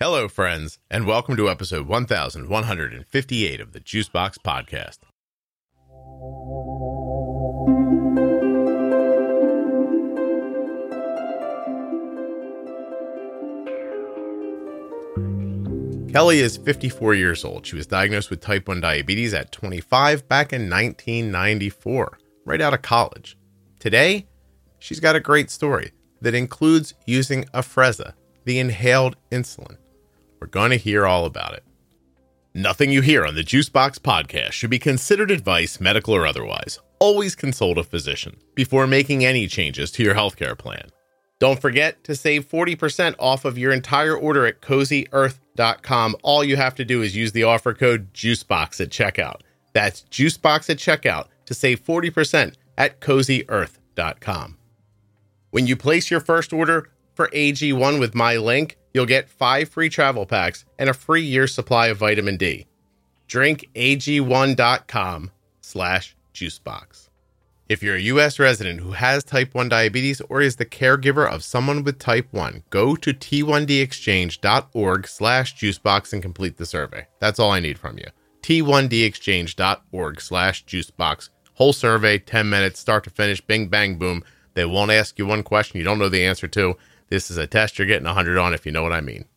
Hello, friends, and welcome to episode 1158 of the Juicebox Podcast. Kelly is 54 years old. She was diagnosed with type 1 diabetes at 25 back in 1994, right out of college. Today, she's got a great story that includes using Afrezza, the inhaled insulin. We're going to hear all about it. Nothing you hear on the Juicebox Podcast should be considered advice, medical or otherwise. Always consult a physician before making any changes to your healthcare plan. Don't forget to save 40% off of your entire order at CozyEarth.com. All you have to do is use the offer code JUICEBOX at checkout. That's JUICEBOX at checkout to save 40% at CozyEarth.com. When you place your first order for AG1 with my link, you'll get 5 free travel packs and a free year's supply of vitamin D. Drink AG1.com/juicebox. If you're a U.S. resident who has type 1 diabetes or is the caregiver of someone with type 1, go to t1dexchange.org/juicebox and complete the survey. That's all I need from you. t1dexchange.org/juicebox. Whole survey, 10 minutes, start to finish, bing, bang, boom. They won't ask you one question you don't know the answer to. This is a test you're getting 100 on, if you know what I mean.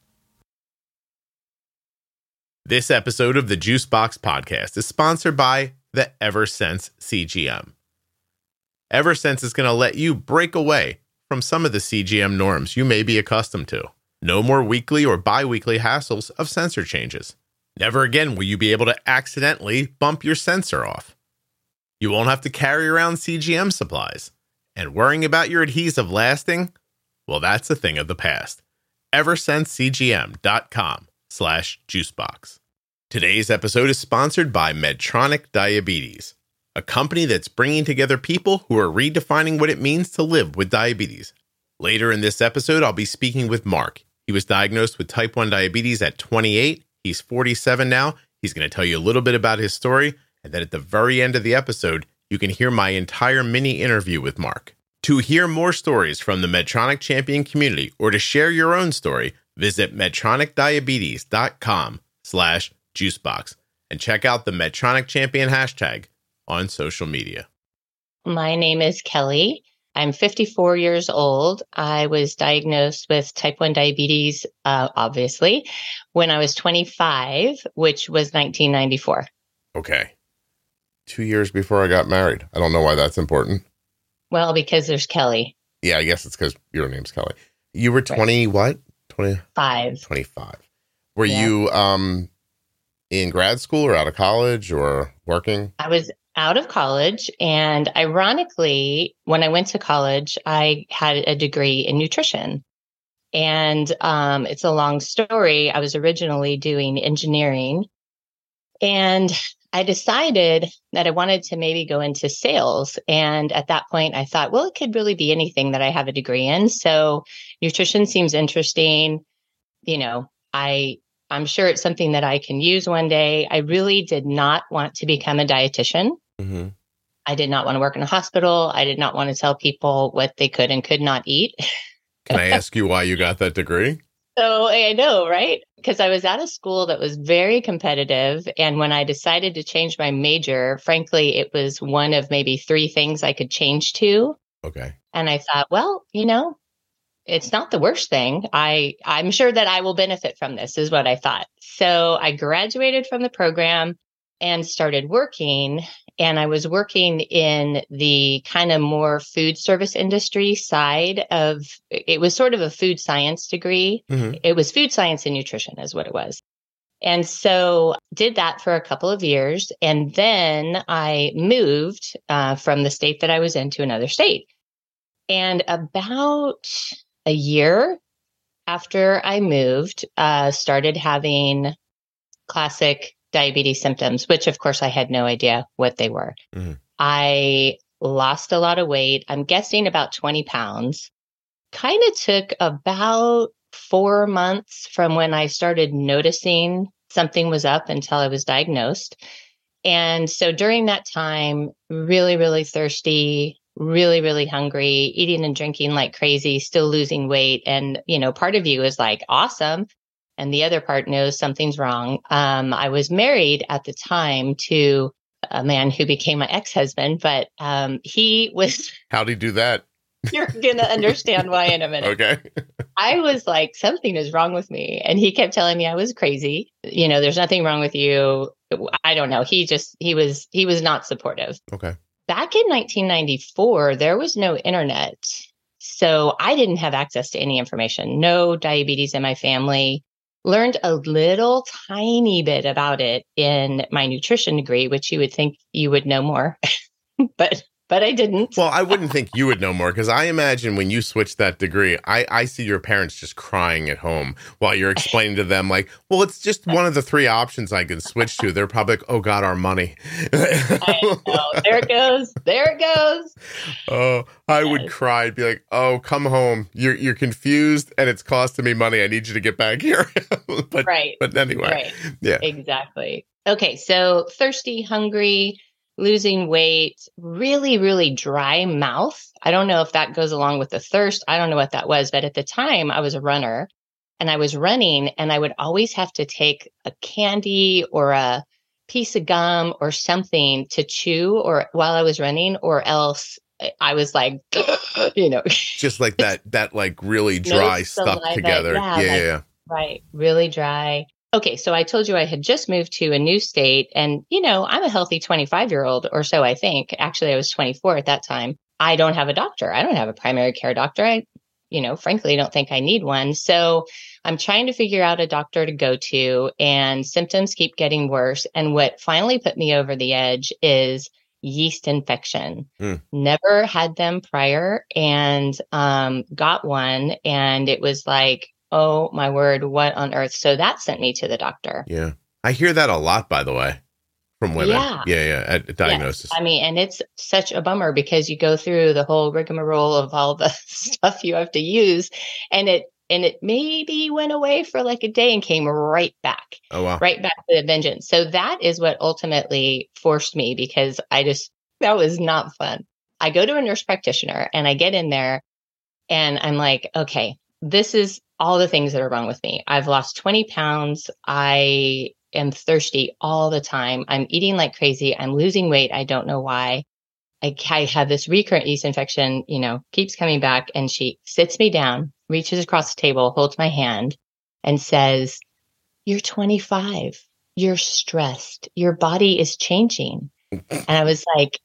This episode of the Juicebox Podcast is sponsored by the Eversense CGM. Eversense is going to let you break away from some of the CGM norms you may be accustomed to. No more weekly or bi-weekly hassles of sensor changes. Never again will you be able to accidentally bump your sensor off. You won't have to carry around CGM supplies. And worrying about your adhesive lasting? Well, that's a thing of the past. EversenseCGM.com/juicebox. Today's episode is sponsored by Medtronic Diabetes, a company that's bringing together people who are redefining what it means to live with diabetes. Later in this episode, I'll be speaking with Mark. He was diagnosed with type 1 diabetes at 28. He's 47 now. He's going to tell you a little bit about his story. And then at the very end of the episode, you can hear my entire mini interview with Mark. To hear more stories from the Medtronic Champion community or to share your own story, visit medtronicdiabetes.com/juicebox and check out the Medtronic Champion hashtag on social media. My name is Kelly. I'm 54 years old. I was diagnosed with type 1 diabetes, obviously, when I was 25, which was 1994. Okay. 2 years before I got married. I don't know why that's important. Well, because there's Kelly. Yeah, I guess it's because your name's Kelly. You were 20, what? 25. 25. Were you in grad school or out of college or working? I was out of college. And ironically, when I went to college, I had a degree in nutrition. And it's a long story. I was originally doing engineering. And I decided that I wanted to maybe go into sales. And at that point, I thought, well, it could really be anything that I have a degree in. So nutrition seems interesting. You know, I'm sure it's something that I can use one day. I really did not want to become a dietitian. Mm-hmm. I did not want to work in a hospital. I did not want to tell people what they could and could not eat. Can I ask you why you got that degree? So I know, right? Because I was at a school that was very competitive. And when I decided to change my major, frankly, it was one of maybe 3 things I could change to. Okay. And I thought, well, it's not the worst thing. I'm sure that I will benefit from this, is what I thought. So I graduated from the program and started working. And I was working in the kind of more food service industry side of, it was sort of a food science degree. Mm-hmm. It was food science and nutrition is what it was. And so did that for a couple of years. And then I moved from the state that I was in to another state. And about a year after I moved, started having classic diabetes symptoms, which of course I had no idea what they were. Mm-hmm. I lost a lot of weight. I'm guessing about 20 pounds. Kind of took about 4 months from when I started noticing something was up until I was diagnosed. And so during that time, really, really thirsty, really, really hungry, eating and drinking like crazy, still losing weight. And, part of you is like, awesome. and the other part knows something's wrong. I was married at the time to a man who became my ex-husband, but he was. How'd he do that? You're going to understand why in a minute. Okay. I was like, something is wrong with me. And he kept telling me I was crazy. There's nothing wrong with you. I don't know. He was not supportive. Okay. Back in 1994, there was no internet. So I didn't have access to any information, no diabetes in my family. Learned a little tiny bit about it in my nutrition degree, which you would think you would know more, but I didn't. Well, I wouldn't think you would know more, because I imagine when you switched that degree, I see your parents just crying at home while you're explaining to them, like, well, it's just one of the 3 options I can switch to. They're probably like, oh, God, our money. I know. There it goes. There it goes. Oh, I would cry. I'd be like, oh, come home. You're confused and it's costing me money. I need you to get back here. But anyway. Right. Yeah. Exactly. Okay. So thirsty, hungry, losing weight, really, really dry mouth. I don't know if that goes along with the thirst. I don't know what that was. But at the time, I was a runner and I was running, and I would always have to take a candy or a piece of gum or something to chew or while I was running, or else I was like, just like that like really dry stuff together. Yeah. Right. Really dry. Okay, so I told you I had just moved to a new state, and, I'm a healthy 25-year-old or so, I think. Actually, I was 24 at that time. I don't have a doctor. I don't have a primary care doctor. I, frankly, don't think I need one. So I'm trying to figure out a doctor to go to, and symptoms keep getting worse. And what finally put me over the edge is yeast infection. Never had them prior, and got one, and it was like, oh my word, what on earth? So that sent me to the doctor. Yeah. I hear that a lot, by the way, from women. Yeah. At diagnosis. Yes. I mean, and it's such a bummer because you go through the whole rigmarole of all the stuff you have to use, and it maybe went away for like a day and came right back. Oh, wow. Right back with a vengeance. So that is what ultimately forced me, because that was not fun. I go to a nurse practitioner and I get in there and I'm like, okay, this is all the things that are wrong with me. I've lost 20 pounds. I am thirsty all the time. I'm eating like crazy. I'm losing weight. I don't know why. I have this recurrent yeast infection, keeps coming back. And she sits me down, reaches across the table, holds my hand and says, "You're 25. You're stressed. Your body is changing." And I was like,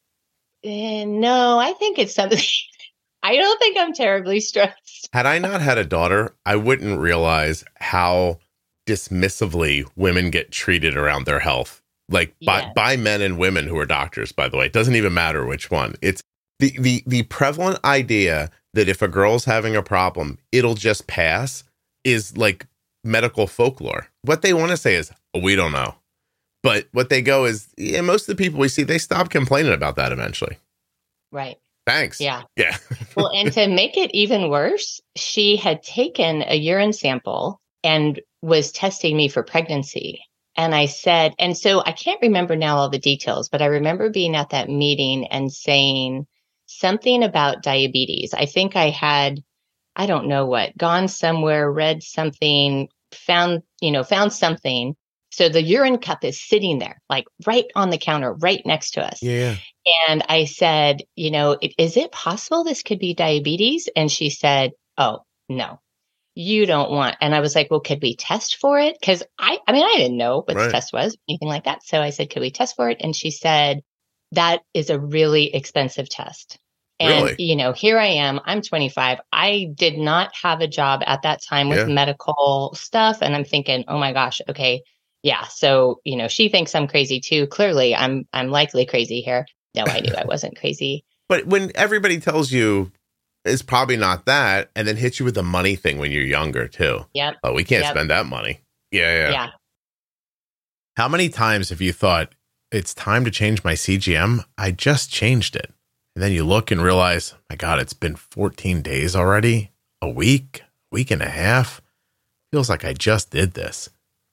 no, I think it's something. I don't think I'm terribly stressed. Had I not had a daughter, I wouldn't realize how dismissively women get treated around their health. Like by men and women who are doctors, by the way. It doesn't even matter which one. It's the prevalent idea that if a girl's having a problem, it'll just pass is like medical folklore. What they want to say is, oh, we don't know. But what they go is, most of the people we see, they stop complaining about that eventually. Right. Thanks. Yeah. Yeah. Well, and to make it even worse, she had taken a urine sample and was testing me for pregnancy. And I said, and so I can't remember now all the details, but I remember being at that meeting and saying something about diabetes. I think I had, I don't know what, gone somewhere, read something, found something. So the urine cup is sitting there, like right on the counter, right next to us. Yeah. And I said, is it possible this could be diabetes? And she said, oh, no, you don't want. And I was like, well, could we test for it? Because I didn't know what the test was, anything like that. So I said, could we test for it? And she said, that is a really expensive test. And, really? Here I am, I'm 25. I did not have a job at that time with medical stuff. And I'm thinking, oh my gosh, okay. Yeah. So, she thinks I'm crazy too. Clearly I'm likely crazy here. No, I knew I wasn't crazy. But when everybody tells you it's probably not that, and then hits you with the money thing when you're younger too. Yep. Oh, we can't spend that money. Yeah. How many times have you thought, it's time to change my CGM? I just changed it. And then you look and realize, my God, it's been 14 days already, a week and a half. Feels like I just did this.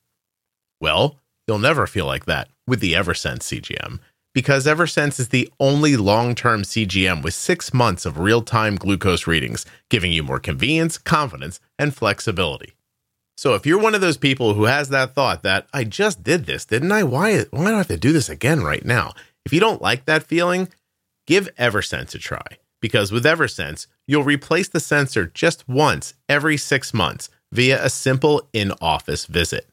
Well, you'll never feel like that with the Eversense CGM, because Eversense is the only long-term CGM with 6 months of real-time glucose readings, giving you more convenience, confidence, and flexibility. So if you're one of those people who has that thought that I just did this, didn't I? Why do I have to do this again right now? If you don't like that feeling, give Eversense a try. Because with Eversense, you'll replace the sensor just once every 6 months via a simple in-office visit.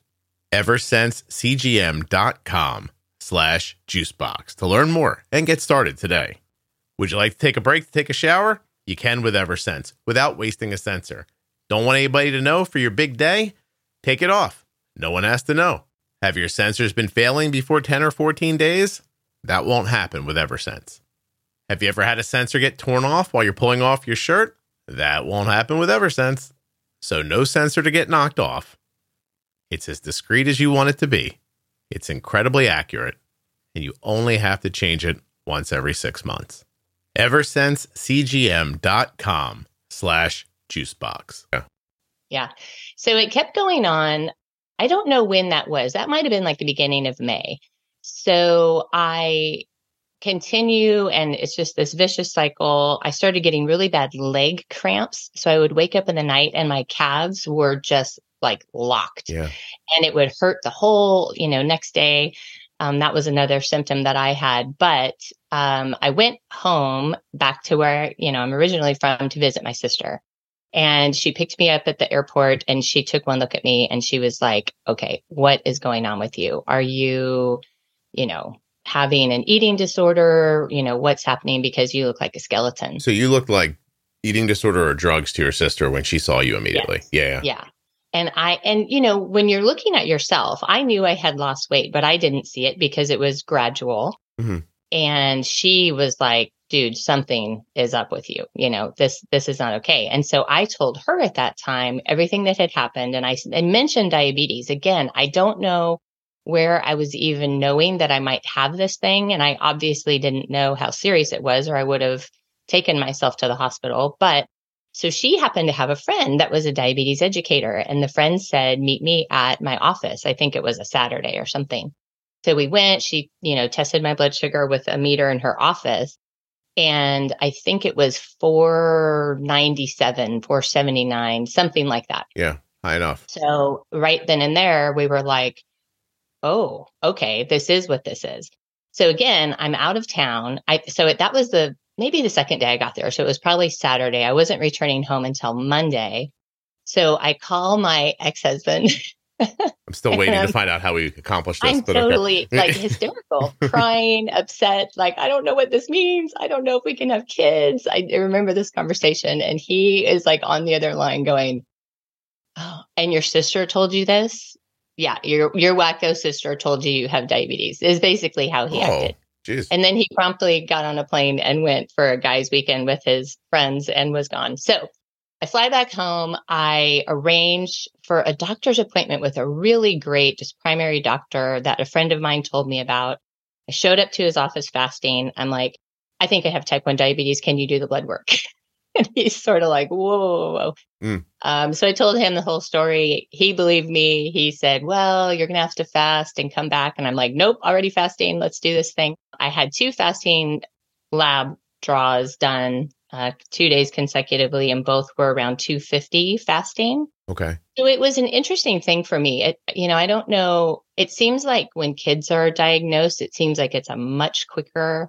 EversenseCGM.com/juicebox to learn more and get started today. Would you like to take a break to take a shower? You can with Eversense without wasting a sensor. Don't want anybody to know for your big day? Take it off. No one has to know. Have your sensors been failing before 10 or 14 days? That won't happen with Eversense. Have you ever had a sensor get torn off while you're pulling off your shirt? That won't happen with Eversense. So no sensor to get knocked off. It's as discreet as you want it to be. It's incredibly accurate, and you only have to change it once every 6 months. EversenseCGM.com/juicebox. Yeah. So it kept going on. I don't know when that was. That might have been like the beginning of May. So I continue, and it's just this vicious cycle. I started getting really bad leg cramps. So I would wake up in the night and my calves were just like locked. Yeah. And it would hurt the whole, next day. That was another symptom that I had. But I went home back to where, I'm originally from to visit my sister. And she picked me up at the airport and she took one look at me and she was like, okay, what is going on with you? Are you, having an eating disorder? What's happening? Because you look like a skeleton. So you looked like eating disorder or drugs to your sister when she saw you immediately. Yes. Yeah. And when you're looking at yourself, I knew I had lost weight, but I didn't see it because it was gradual. Mm-hmm. And she was like, dude, something is up with you. This is not okay. And so I told her at that time everything that had happened. And I mentioned diabetes. Again, I don't know where I was even knowing that I might have this thing. And I obviously didn't know how serious it was, or I would have taken myself to the hospital. But so she happened to have a friend that was a diabetes educator. And the friend said, meet me at my office. I think it was a Saturday or something. So we went, she, tested my blood sugar with a meter in her office. And I think it was 497, 479, something like that. Yeah, high enough. So right then and there, we were like, oh, okay, this is what this is. So again, I'm out of town. That was maybe the second day I got there. So it was probably Saturday. I wasn't returning home until Monday. So I call my ex-husband. I'm still waiting to find out how we accomplished this. I'm totally hysterical, crying, upset. Like, I don't know what this means. I don't know if we can have kids. I remember this conversation, and he is like on the other line going, oh, and your sister told you this? Yeah, your wacko sister told you have diabetes, is basically how he acted. Geez. And then he promptly got on a plane and went for a guy's weekend with his friends and was gone. So I fly back home. I arrange for a doctor's appointment with a really great just primary doctor that a friend of mine told me about. I showed up to his office fasting. I'm like, I think I have type 1 diabetes. Can you do the blood work? And he's sort of like, whoa. So I told him the whole story. He believed me. He said, well, you're going to have to fast and come back. And I'm like, nope, already fasting. Let's do this thing. I had 2 fasting lab draws done 2 days consecutively, and both were around 250 fasting. Okay. So it was an interesting thing for me. I don't know. It seems like when kids are diagnosed, it seems like it's a much quicker,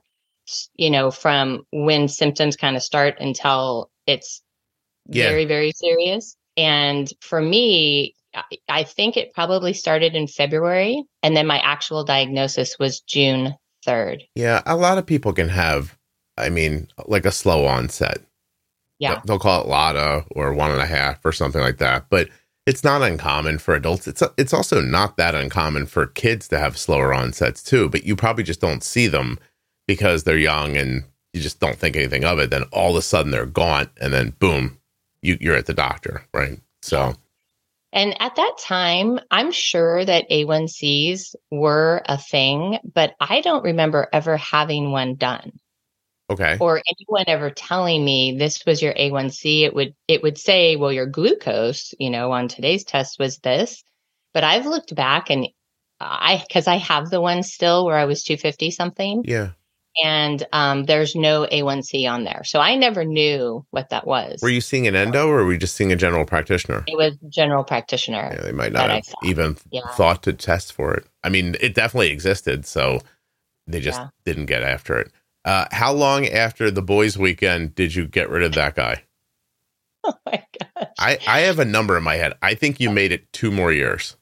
from when symptoms kind of start until it's very, very serious. And for me, I think it probably started in February, and then my actual diagnosis was June 3rd. Yeah, a lot of people can have, like a slow onset. Yeah. They'll call it LADA or 1.5 or something like that. But it's not uncommon for adults. It's also not that uncommon for kids to have slower onsets too, but you probably just don't see them because they're young and you just don't think anything of it. Then all of a sudden they're gaunt, and then boom, you're at the doctor, right? So. And at that time, I'm sure that A1Cs were a thing, but I don't remember ever having one done. Okay. Or anyone ever telling me this was your A1C. It would say, well, your glucose, on today's test was this. But I've looked back, and because I have the one still where I was 250 something. Yeah. and there's no A1C on there. So I never knew what that was. Were you seeing an endo, or were you just seeing a general practitioner? It was general practitioner. Yeah, they might not have even thought to test for it. I mean, it definitely existed, so they just didn't get after it. How long after the boys' weekend did you get rid of that guy? Oh my gosh. I have a number in my head. I think you made it 2 more years.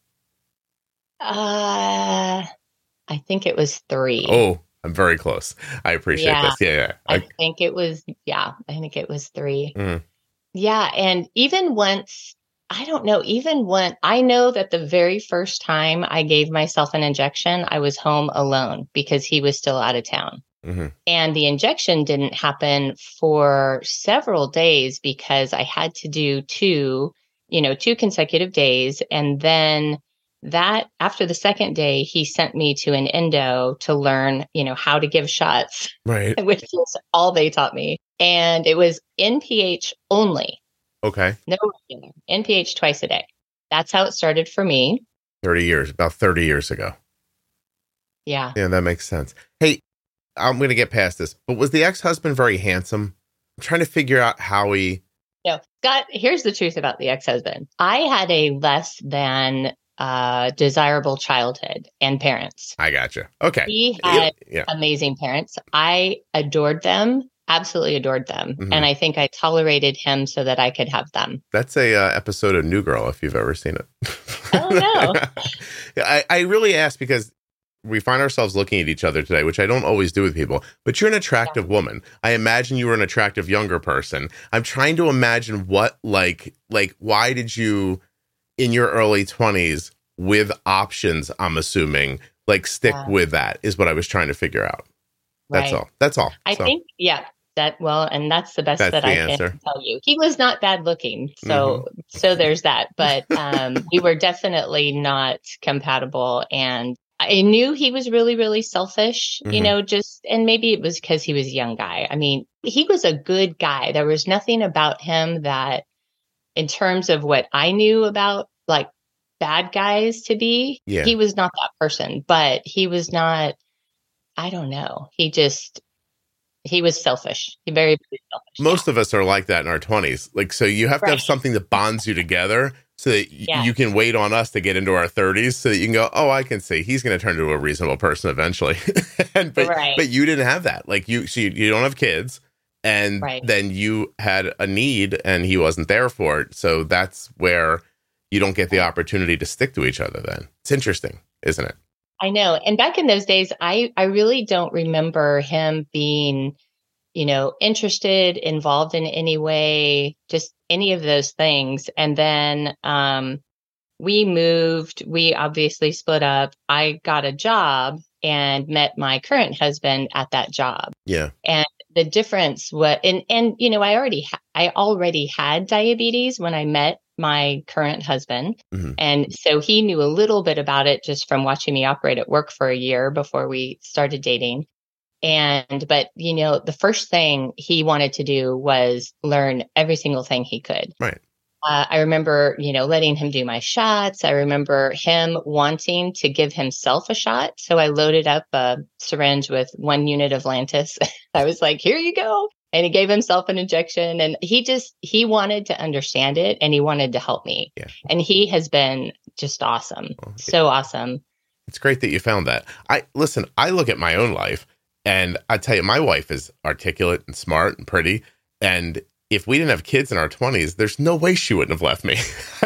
I think it was 3. Oh, I'm very close. I appreciate this. Yeah. I think it was 3. Mm. Yeah. And even once, I don't know, I know that the very first time I gave myself an injection, I was home alone because he was still out of town. Mm-hmm. And the injection didn't happen for several days because I had to do 2 consecutive days. And then after the second day, he sent me to an endo to learn, how to give shots, right? Which is all they taught me. And it was NPH only. Okay. No regular. NPH twice a day. That's how it started for me. About 30 years ago. Yeah. Yeah, that makes sense. Hey, I'm going to get past this, but was the ex-husband very handsome? I'm trying to figure out how he... No, Scott, here's the truth about the ex-husband. I had a less than desirable childhood and parents. I gotcha. Okay. He had amazing parents. I adored them, absolutely adored them. Mm-hmm. And I think I tolerated him so that I could have them. That's a episode of New Girl, if you've ever seen it. Oh, no. I really asked because we find ourselves looking at each other today, which I don't always do with people, but you're an attractive woman. I imagine you were an attractive younger person. I'm trying to imagine what, like, why did you, in your early 20s, with options, I'm assuming, stick with that is what I was trying to figure out. That's all. That's all. I think, and that's the best that I can tell you. He was not bad looking. So there's that. But we were definitely not compatible. And I knew he was really, really selfish, and maybe it was because he was a young guy. I mean, he was a good guy. There was nothing about him that, in terms of what I knew about bad guys to be, he was not that person, but he was not, I don't know. He was selfish. He very, very selfish. Most of us are like that in our 20s. So you have to have something that bonds you together so that you can wait on us to get into our 30s so that you can go, oh, I can see he's going to turn into a reasonable person eventually. But you didn't have that. You don't have kids, and then you had a need and he wasn't there for it. So that's where you don't get the opportunity to stick to each other then. It's interesting, isn't it? I know. And back in those days, I really don't remember him being, interested, involved in any way, just any of those things. And then we moved, we obviously split up. I got a job and met my current husband at that job. Yeah. And the difference was, I already had diabetes when I met my current husband. Mm-hmm. And so he knew a little bit about it just from watching me operate at work for a year before we started dating. But the first thing he wanted to do was learn every single thing he could. Right. I remember, letting him do my shots. I remember him wanting to give himself a shot. So I loaded up a syringe with 1 unit of Lantus. I was like, here you go. And he gave himself an injection, and he wanted to understand it, and he wanted to help me. Yeah. And he has been just awesome. So awesome. It's great that you found that. I look at my own life, and I tell you, my wife is articulate and smart and pretty. And if we didn't have kids in our 20s, there's no way she wouldn't have left me. I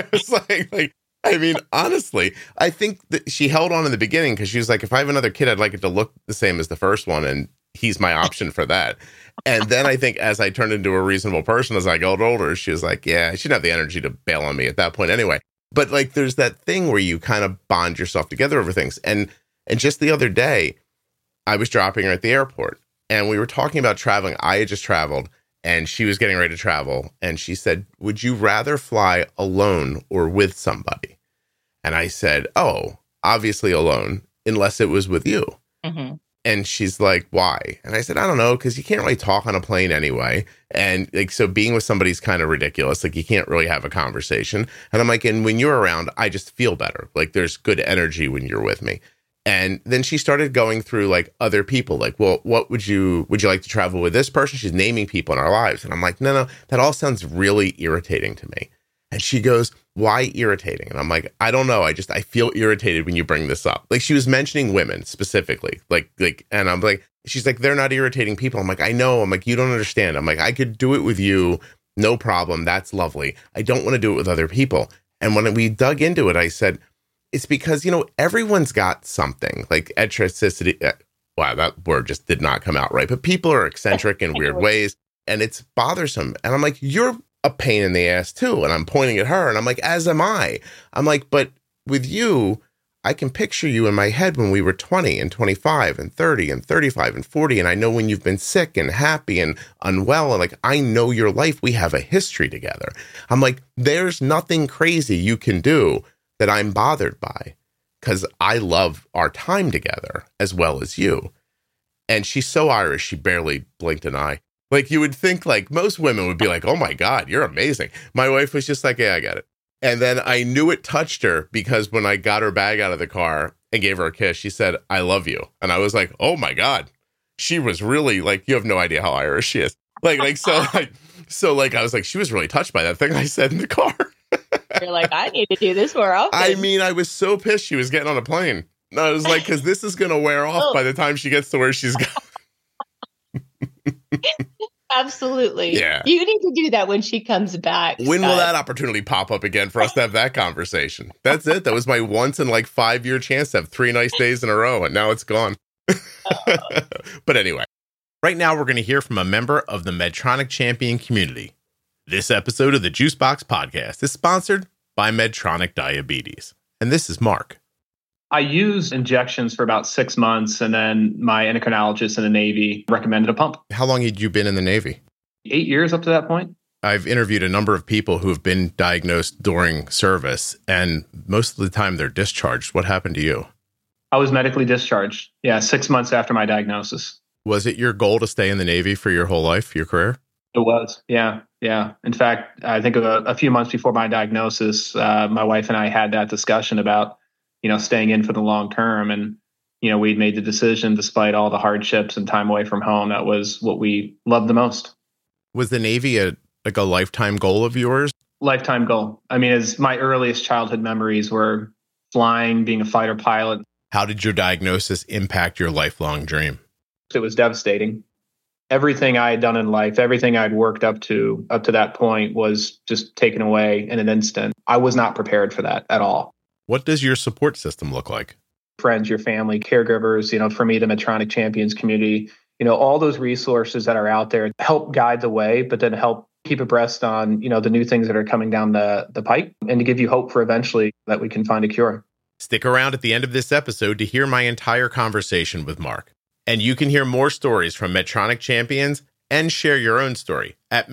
was honestly, I think that she held on in the beginning because she was like, if I have another kid, I'd like it to look the same as the first one. And he's my option for that. And then I think as I turned into a reasonable person, as I got older, she was like, yeah, she didn't have the energy to bail on me at that point anyway. But there's that thing where you kind of bond yourself together over things. And just the other day, I was dropping her at the airport and we were talking about traveling. I had just traveled and she was getting ready to travel. And she said, would you rather fly alone or with somebody? And I said, oh, obviously alone, unless it was with you. Mm-hmm. And she's like, why? And I said, I don't know, because you can't really talk on a plane anyway. And so being with somebody's kind of ridiculous. You can't really have a conversation. And I'm like, and when you're around, I just feel better. There's good energy when you're with me. And then she started going through like other people, like, well, what would you like to travel with this person? She's naming people in our lives. And I'm like, no, that all sounds really irritating to me. And she goes, why irritating? And I'm like, I don't know. I feel irritated when you bring this up. Like she was mentioning women specifically, like, and I'm like, she's like, they're not irritating people. I'm like, I know. I'm like, you don't understand. I'm like, I could do it with you. No problem. That's lovely. I don't want to do it with other people. And when we dug into it, I said, it's because, everyone's got something like eccentricity. Wow, that word just did not come out right. But people are eccentric in weird ways and it's bothersome. And I'm like, you're a pain in the ass too. And I'm pointing at her and I'm like, as am I. I'm like, but with you, I can picture you in my head when we were 20 and 25 and 30 and 35 and 40. And I know when you've been sick and happy and unwell. And like, I know your life. We have a history together. I'm like, there's nothing crazy you can do that I'm bothered by because I love our time together as well as you. And she's so Irish, she barely blinked an eye. Like you would think like most women would be like, oh my God, you're amazing. My wife was just like, yeah, I got it. And then I knew it touched her because when I got her bag out of the car and gave her a kiss, she said, I love you. And I was like, oh my God, she was really like, you have no idea how Irish she is. So I was like, she was really touched by that thing I said in the car. You're like, I need to do this more often. I mean, I was so pissed she was getting on a plane. I was like, because this is going to wear off by the time she gets to where she's going. Absolutely. Yeah. You need to do that when she comes back. When will that opportunity pop up again for us to have that conversation? That's it. That was my once in like 5-year chance to have 3 nice days in a row, and now it's gone. But anyway, right now we're going to hear from a member of the Medtronic Champion community. This episode of the Juicebox Podcast is sponsored by Medtronic Diabetes. And this is Mark. I used injections for about 6 months, and then my endocrinologist in the Navy recommended a pump. How long had you been in the Navy? 8 years up to that point. I've interviewed a number of people who have been diagnosed during service, and most of the time they're discharged. What happened to you? I was medically discharged. Yeah, 6 months after my diagnosis. Was it your goal to stay in the Navy for your whole life, your career? It was. Yeah. In fact, I think a few months before my diagnosis, my wife and I had that discussion about, staying in for the long term. And, we'd made the decision despite all the hardships and time away from home. That was what we loved the most. Was the Navy a lifetime goal of yours? Lifetime goal. I mean, as my earliest childhood memories were flying, being a fighter pilot. How did your diagnosis impact your lifelong dream? It was devastating. Everything I had done in life, everything I'd worked up to that point was just taken away in an instant. I was not prepared for that at all. What does your support system look like? Friends, your family, caregivers, for me, the Medtronic Champions community, all those resources that are out there help guide the way, but then help keep abreast on, the new things that are coming down the pipe and to give you hope for eventually that we can find a cure. Stick around at the end of this episode to hear my entire conversation with Mark. And you can hear more stories from Medtronic Champions and share your own story at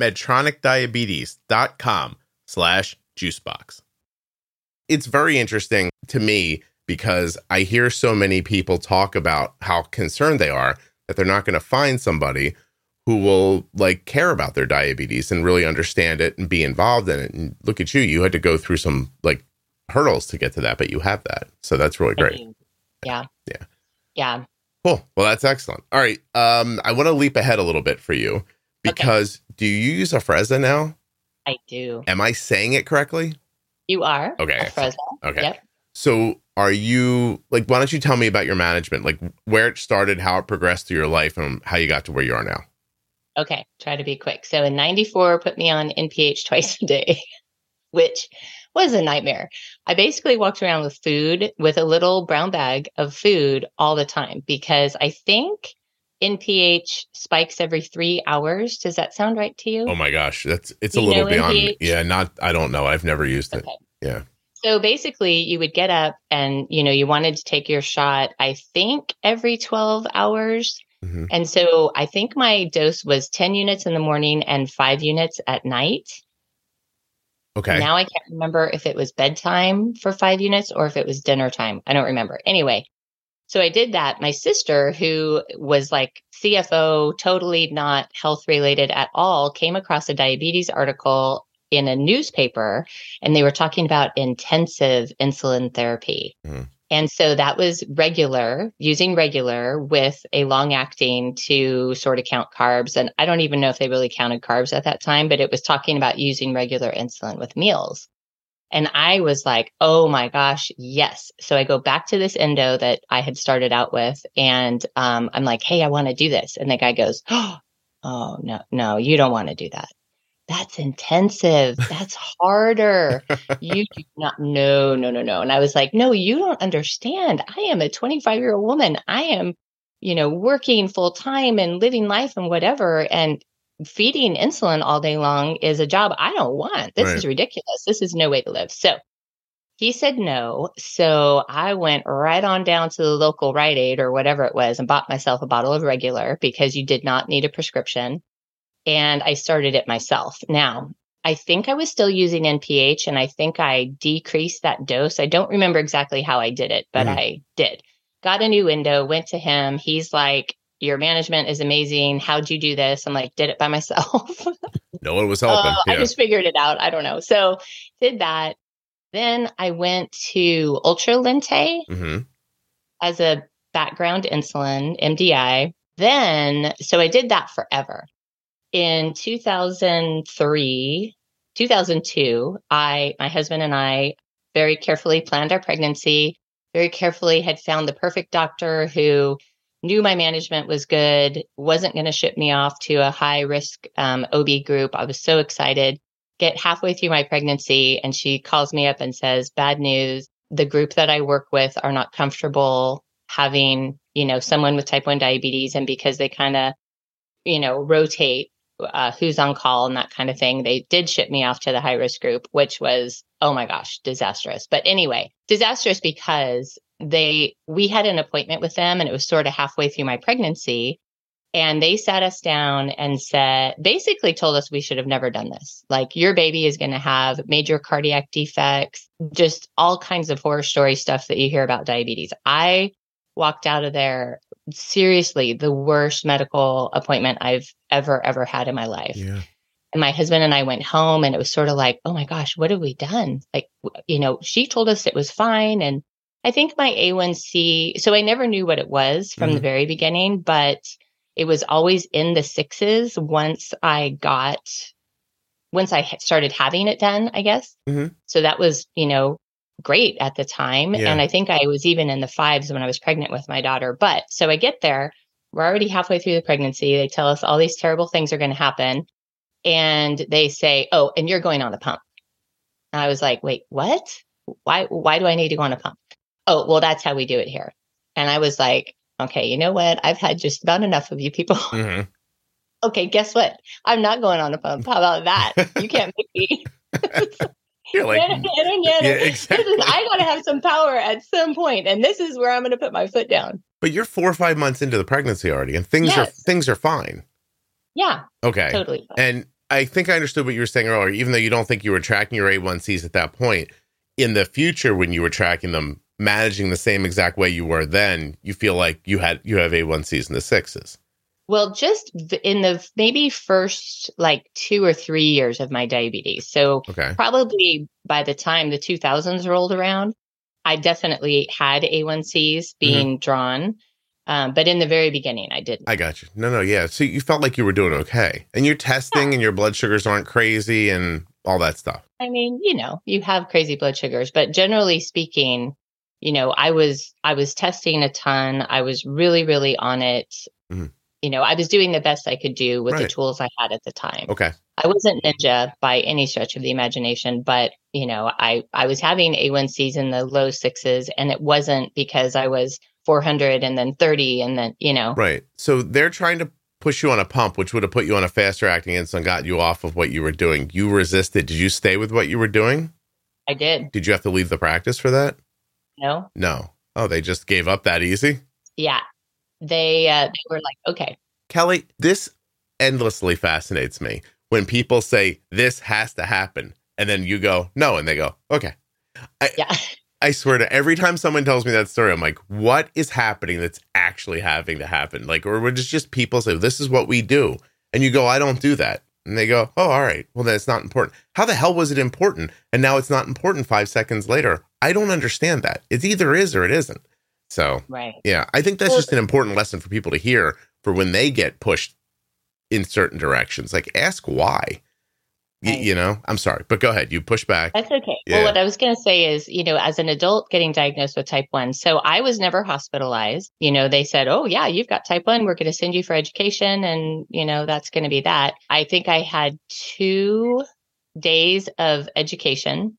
medtronicdiabetes.com/juicebox. It's very interesting to me because I hear so many people talk about how concerned they are that they're not going to find somebody who will care about their diabetes and really understand it and be involved in it. And look at you, you had to go through some hurdles to get to that, but you have that. So that's really great. Yeah. Cool. Well, that's excellent. All right. I want to leap ahead a little bit for you because do you use Afrezza now? I do. Am I saying it correctly? You are. Okay. Afrezza. Okay. Yep. So are you why don't you tell me about your management, where it started, how it progressed through your life and how you got to where you are now? Okay. Try to be quick. So in 94, put me on NPH twice a day, which was a nightmare. I basically walked around with food, with a little brown bag of food all the time because I think NPH spikes every 3 hours. Does that sound right to you? Oh my gosh. It's a little beyond. NPH? Yeah. I don't know. I've never used it. Okay. Yeah. So basically you would get up and, you wanted to take your shot, I think every 12 hours. Mm-hmm. And so I think my dose was 10 units in the morning and 5 units at night. Okay. Now I can't remember if it was bedtime for 5 units or if it was dinner time. I don't remember. Anyway, so I did that. My sister, who was CFO, totally not health related at all, came across a diabetes article in a newspaper and they were talking about intensive insulin therapy. Mm-hmm. And so that was using regular with a long acting to sort of count carbs. And I don't even know if they really counted carbs at that time, but it was talking about using regular insulin with meals. And I was like, oh my gosh, yes. So I go back to this endo that I had started out with. And I'm like, hey, I want to do this. And the guy goes, oh, no, you don't want to do that. That's intensive. That's harder. You do not. No. And I was like, no, you don't understand. I am a 25-year-old woman. I am, working full time and living life and whatever. And feeding insulin all day long is a job I don't want. This is ridiculous. This is no way to live. So he said no. So I went right on down to the local Rite Aid or whatever it was and bought myself a bottle of regular because you did not need a prescription. And I started it myself. Now, I think I was still using NPH and I think I decreased that dose. I don't remember exactly how I did it, but I did. Got a new endo, went to him. He's like, your management is amazing. How'd you do this? I'm like, did it by myself. No one was helping. I just figured it out. I don't know. So did that. Then I went to Ultralente as a background insulin, MDI. So I did that forever. In 2002, my husband and I very carefully planned our pregnancy, very carefully had found the perfect doctor who knew my management was good, wasn't going to ship me off to a high risk OB group. I was so excited. Get halfway through my pregnancy and she calls me up and says, bad news. The group that I work with are not comfortable having, someone with type 1 diabetes. And because they kind of, rotate who's on call and that kind of thing, they did ship me off to the high risk group, which was, oh my gosh, disastrous. But anyway, disastrous because we had an appointment with them and it was sort of halfway through my pregnancy. And they sat us down and basically told us we should have never done this. Like, your baby is going to have major cardiac defects, just all kinds of horror story stuff that you hear about diabetes. I walked out of there, seriously, the worst medical appointment I've ever had in my life. Yeah. And my husband and I went home and it was sort of like, oh my gosh, what have we done? Like, she told us it was fine. And I think my A1C, so I never knew what it was from the very beginning, but it was always in the 6s once I started having it done, I guess. So that was, great at the time. Yeah. And I think I was even in the 5s when I was pregnant with my daughter. But so I get there, we're already halfway through the pregnancy. They tell us all these terrible things are going to happen. And they say, oh, and you're going on a pump. And I was like, wait, what? Why do I need to go on a pump? Oh, well, that's how we do it here. And I was like, okay, you know what? I've had just about enough of you people. Okay, guess what? I'm not going on a pump. How about that? You can't make me. You're like, yeah, exactly. I got to have some power at some point, and this is where I'm going to put my foot down. But you're 4 or 5 months into the pregnancy already, and things are fine. Yeah. Okay. Totally fine. And I think I understood what you were saying earlier, even though you don't think you were tracking your A1Cs at that point. In the future, when you were tracking them, managing the same exact way you were then, you feel like you have A1Cs in the 6s. Well, just in the maybe first 2 or 3 years of my diabetes. So probably by the time the 2000s rolled around, I definitely had A1Cs being drawn. But in the very beginning, I didn't. I got you. No, yeah. So you felt like you were doing okay. And you're testing and your blood sugars aren't crazy and all that stuff. I mean, you have crazy blood sugars, but generally speaking, I was testing a ton. I was really, really on it. I was doing the best I could do with the tools I had at the time. Okay. I wasn't ninja by any stretch of the imagination, but, I was having A1Cs in the low 6s, and it wasn't because I was 400 and then 30 and then, Right. So they're trying to push you on a pump, which would have put you on a faster acting insulin, got you off of what you were doing. You resisted. Did you stay with what you were doing? I did. Did you have to leave the practice for that? No. Oh, they just gave up that easy? Yeah. They were like, okay. Kelly, this endlessly fascinates me when people say this has to happen and then you go, no. And they go, okay. I swear to every time someone tells me that story, I'm like, what is happening that's actually having to happen? Or it's just people say, this is what we do. And you go, I don't do that. And they go, oh, all right. Well, then it's not important. How the hell was it important? And now it's not important 5 seconds later. I don't understand that. It either is or it isn't. So, Right. yeah, I think that's just an important lesson for people to hear for when they get pushed in certain directions. Like, ask why. Right. You know, I'm sorry, but go ahead. You push back. That's okay. Yeah. Well, what I was going to say is, as an adult getting diagnosed with type 1, so I was never hospitalized. They said, oh, yeah, you've got type 1. We're going to send you for education. And, that's going to be that. I think I had 2 days of education,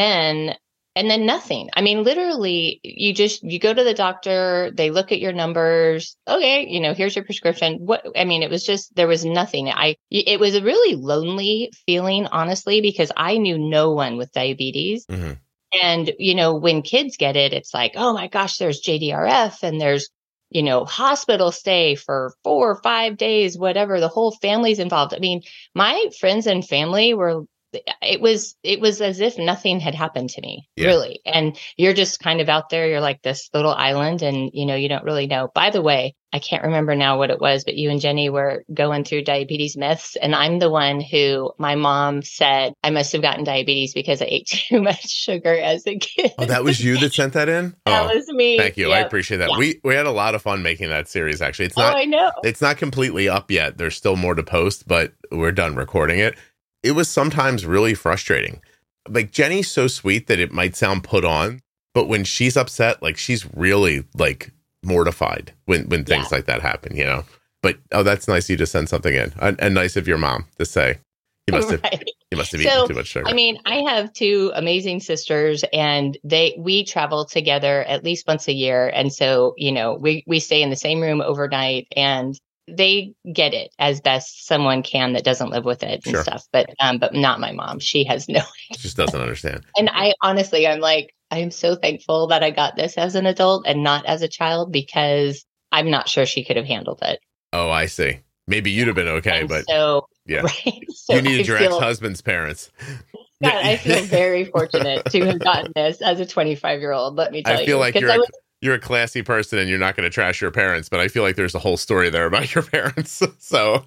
and then nothing. I mean, literally, you go to the doctor, they look at your numbers. Okay, here's your prescription. It was just, there was nothing. It was a really lonely feeling, honestly, because I knew no one with diabetes. Mm-hmm. And, when kids get it, it's like, oh my gosh, there's JDRF and there's, hospital stay for 4 or 5 days, whatever. The whole family's involved. I mean, my friends and family it was as if nothing had happened to me, really. And you're just kind of out there. You're like this little island and, you don't really know. By the way, I can't remember now what it was, but you and Jenny were going through diabetes myths. And I'm the one who my mom said I must have gotten diabetes because I ate too much sugar as a kid. Oh, that was you that sent that in? That was me. Thank you. Yep. I appreciate that. Yeah. We had a lot of fun making that series, actually. It's not, I know. It's not completely up yet. There's still more to post, but we're done recording it. It was sometimes really frustrating. Like, Jenny's so sweet that it might sound put on, but when she's upset, like, she's really like mortified when things like that happen, But that's nice. You just send something in, and nice of your mom to say you must have eaten too much sugar. I mean, I have 2 amazing sisters, and we travel together at least once a year, and so we stay in the same room overnight, and they get it as best someone can that doesn't live with it and stuff. But not my mom. She has no idea. She just doesn't understand. And I'm like, I'm so thankful that I got this as an adult and not as a child, because I'm not sure she could have handled it. Oh, I see. Maybe you'd have been okay, and but right. So you needed your ex-husband's parents. God, I feel very fortunate to have gotten this as a 25-year-old. Let me tell you. I feel like you're a classy person and you're not going to trash your parents, but I feel like there's a whole story there about your parents. So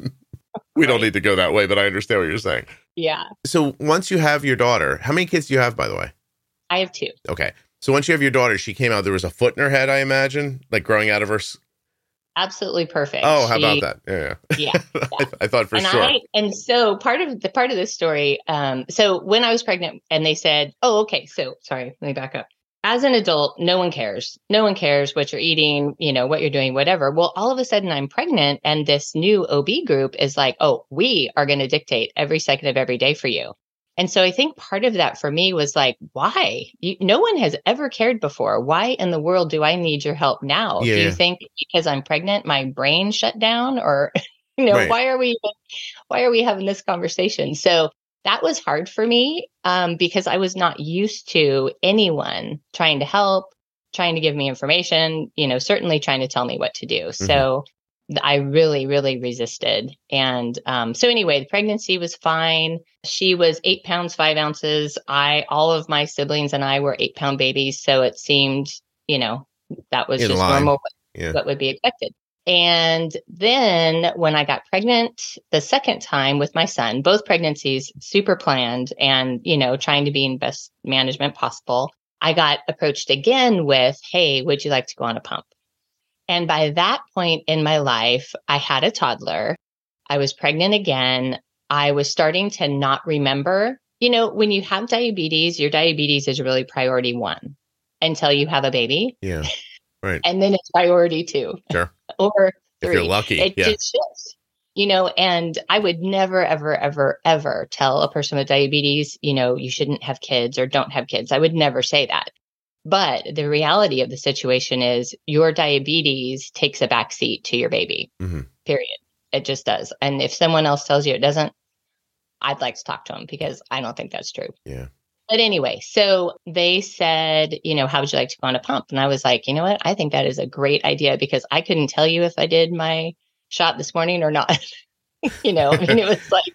we don't need to go that way, but I understand what you're saying. Yeah. So once you have your daughter, how many kids do you have, by the way? I have 2. Okay. So once you have your daughter, she came out, there was a foot in her head, I imagine, like growing out of her. Absolutely perfect. Oh, how about that? Yeah. I thought for sure. And so part of this story, so when I was pregnant and they said, oh, okay. So sorry, let me back up. As an adult, no one cares. No one cares what you're eating, what you're doing, whatever. Well, all of a sudden I'm pregnant and this new OB group is like, oh, we are going to dictate every second of every day for you. And so I think part of that for me was like, why? No one has ever cared before. Why in the world do I need your help now? Yeah. Do you think because I'm pregnant, my brain shut down, or, Right. why are we having this conversation? So that was hard for me because I was not used to anyone trying to help, trying to give me information, certainly trying to tell me what to do. Mm-hmm. So I really, really resisted. And so anyway, the pregnancy was fine. She was 8 pounds, 5 ounces. All of my siblings and I were 8-pound babies. So it seemed, that was in just line. normal, what would be expected. And then when I got pregnant the second time with my son, both pregnancies super planned and, trying to be in best management possible, I got approached again with, hey, would you like to go on a pump? And by that point in my life, I had a toddler. I was pregnant again. I was starting to not remember. When you have diabetes, your diabetes is really priority 1 until you have a baby. Yeah. Right. And then it's priority 2. Sure. Or 3. If you're lucky. It just shifts. And I would never, ever, ever, ever tell a person with diabetes, you shouldn't have kids or don't have kids. I would never say that. But the reality of the situation is your diabetes takes a backseat to your baby, period. It just does. And if someone else tells you it doesn't, I'd like to talk to them because I don't think that's true. Yeah. But anyway, so they said, how would you like to go on a pump? And I was like, you know what? I think that is a great idea because I couldn't tell you if I did my shot this morning or not. It was like,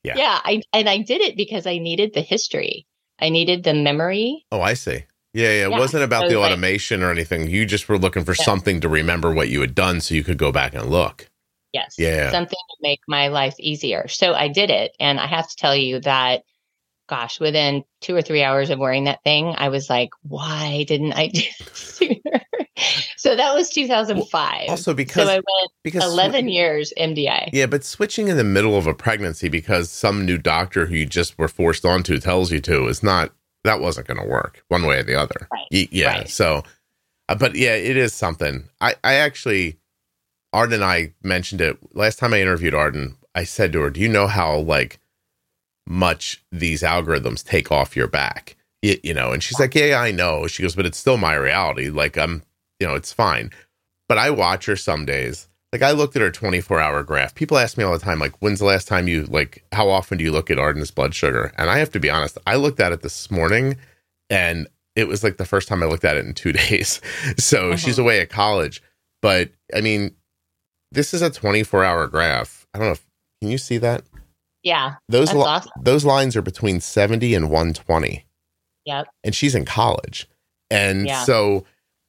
I did it because I needed the history. I needed the memory. Oh, I see. Yeah. It wasn't about the automation or anything. You just were looking for something to remember what you had done so you could go back and look. Yes. Yeah. Something to make my life easier. So I did it. And I have to tell you that within 2 or 3 hours of wearing that thing, I was like, why didn't I do this sooner? So that was 2005. Also because so I went 11 years MDI. Yeah, but switching in the middle of a pregnancy because some new doctor who you just were forced onto tells you to that wasn't going to work one way or the other. Right. Yeah. Right. So, but yeah, it is something. I actually, Arden and I mentioned it last time I interviewed Arden. I said to her, do you know how like much these algorithms take off your back? You know, and she's like, yeah, I know. She goes, but it's still my reality. Like it's fine. But I watch her some days. Like I looked at her 24-hour graph. People ask me all the time, like, when's the last time how often do you look at Arden's blood sugar? And I have to be honest, I looked at it this morning and it was like the first time I looked at it in 2 days. So she's away at college. But I mean, this is a 24-hour graph. I don't know can you see that? Yeah. Those awesome. Those lines are between 70 and 120. Yep. And she's in college. And so,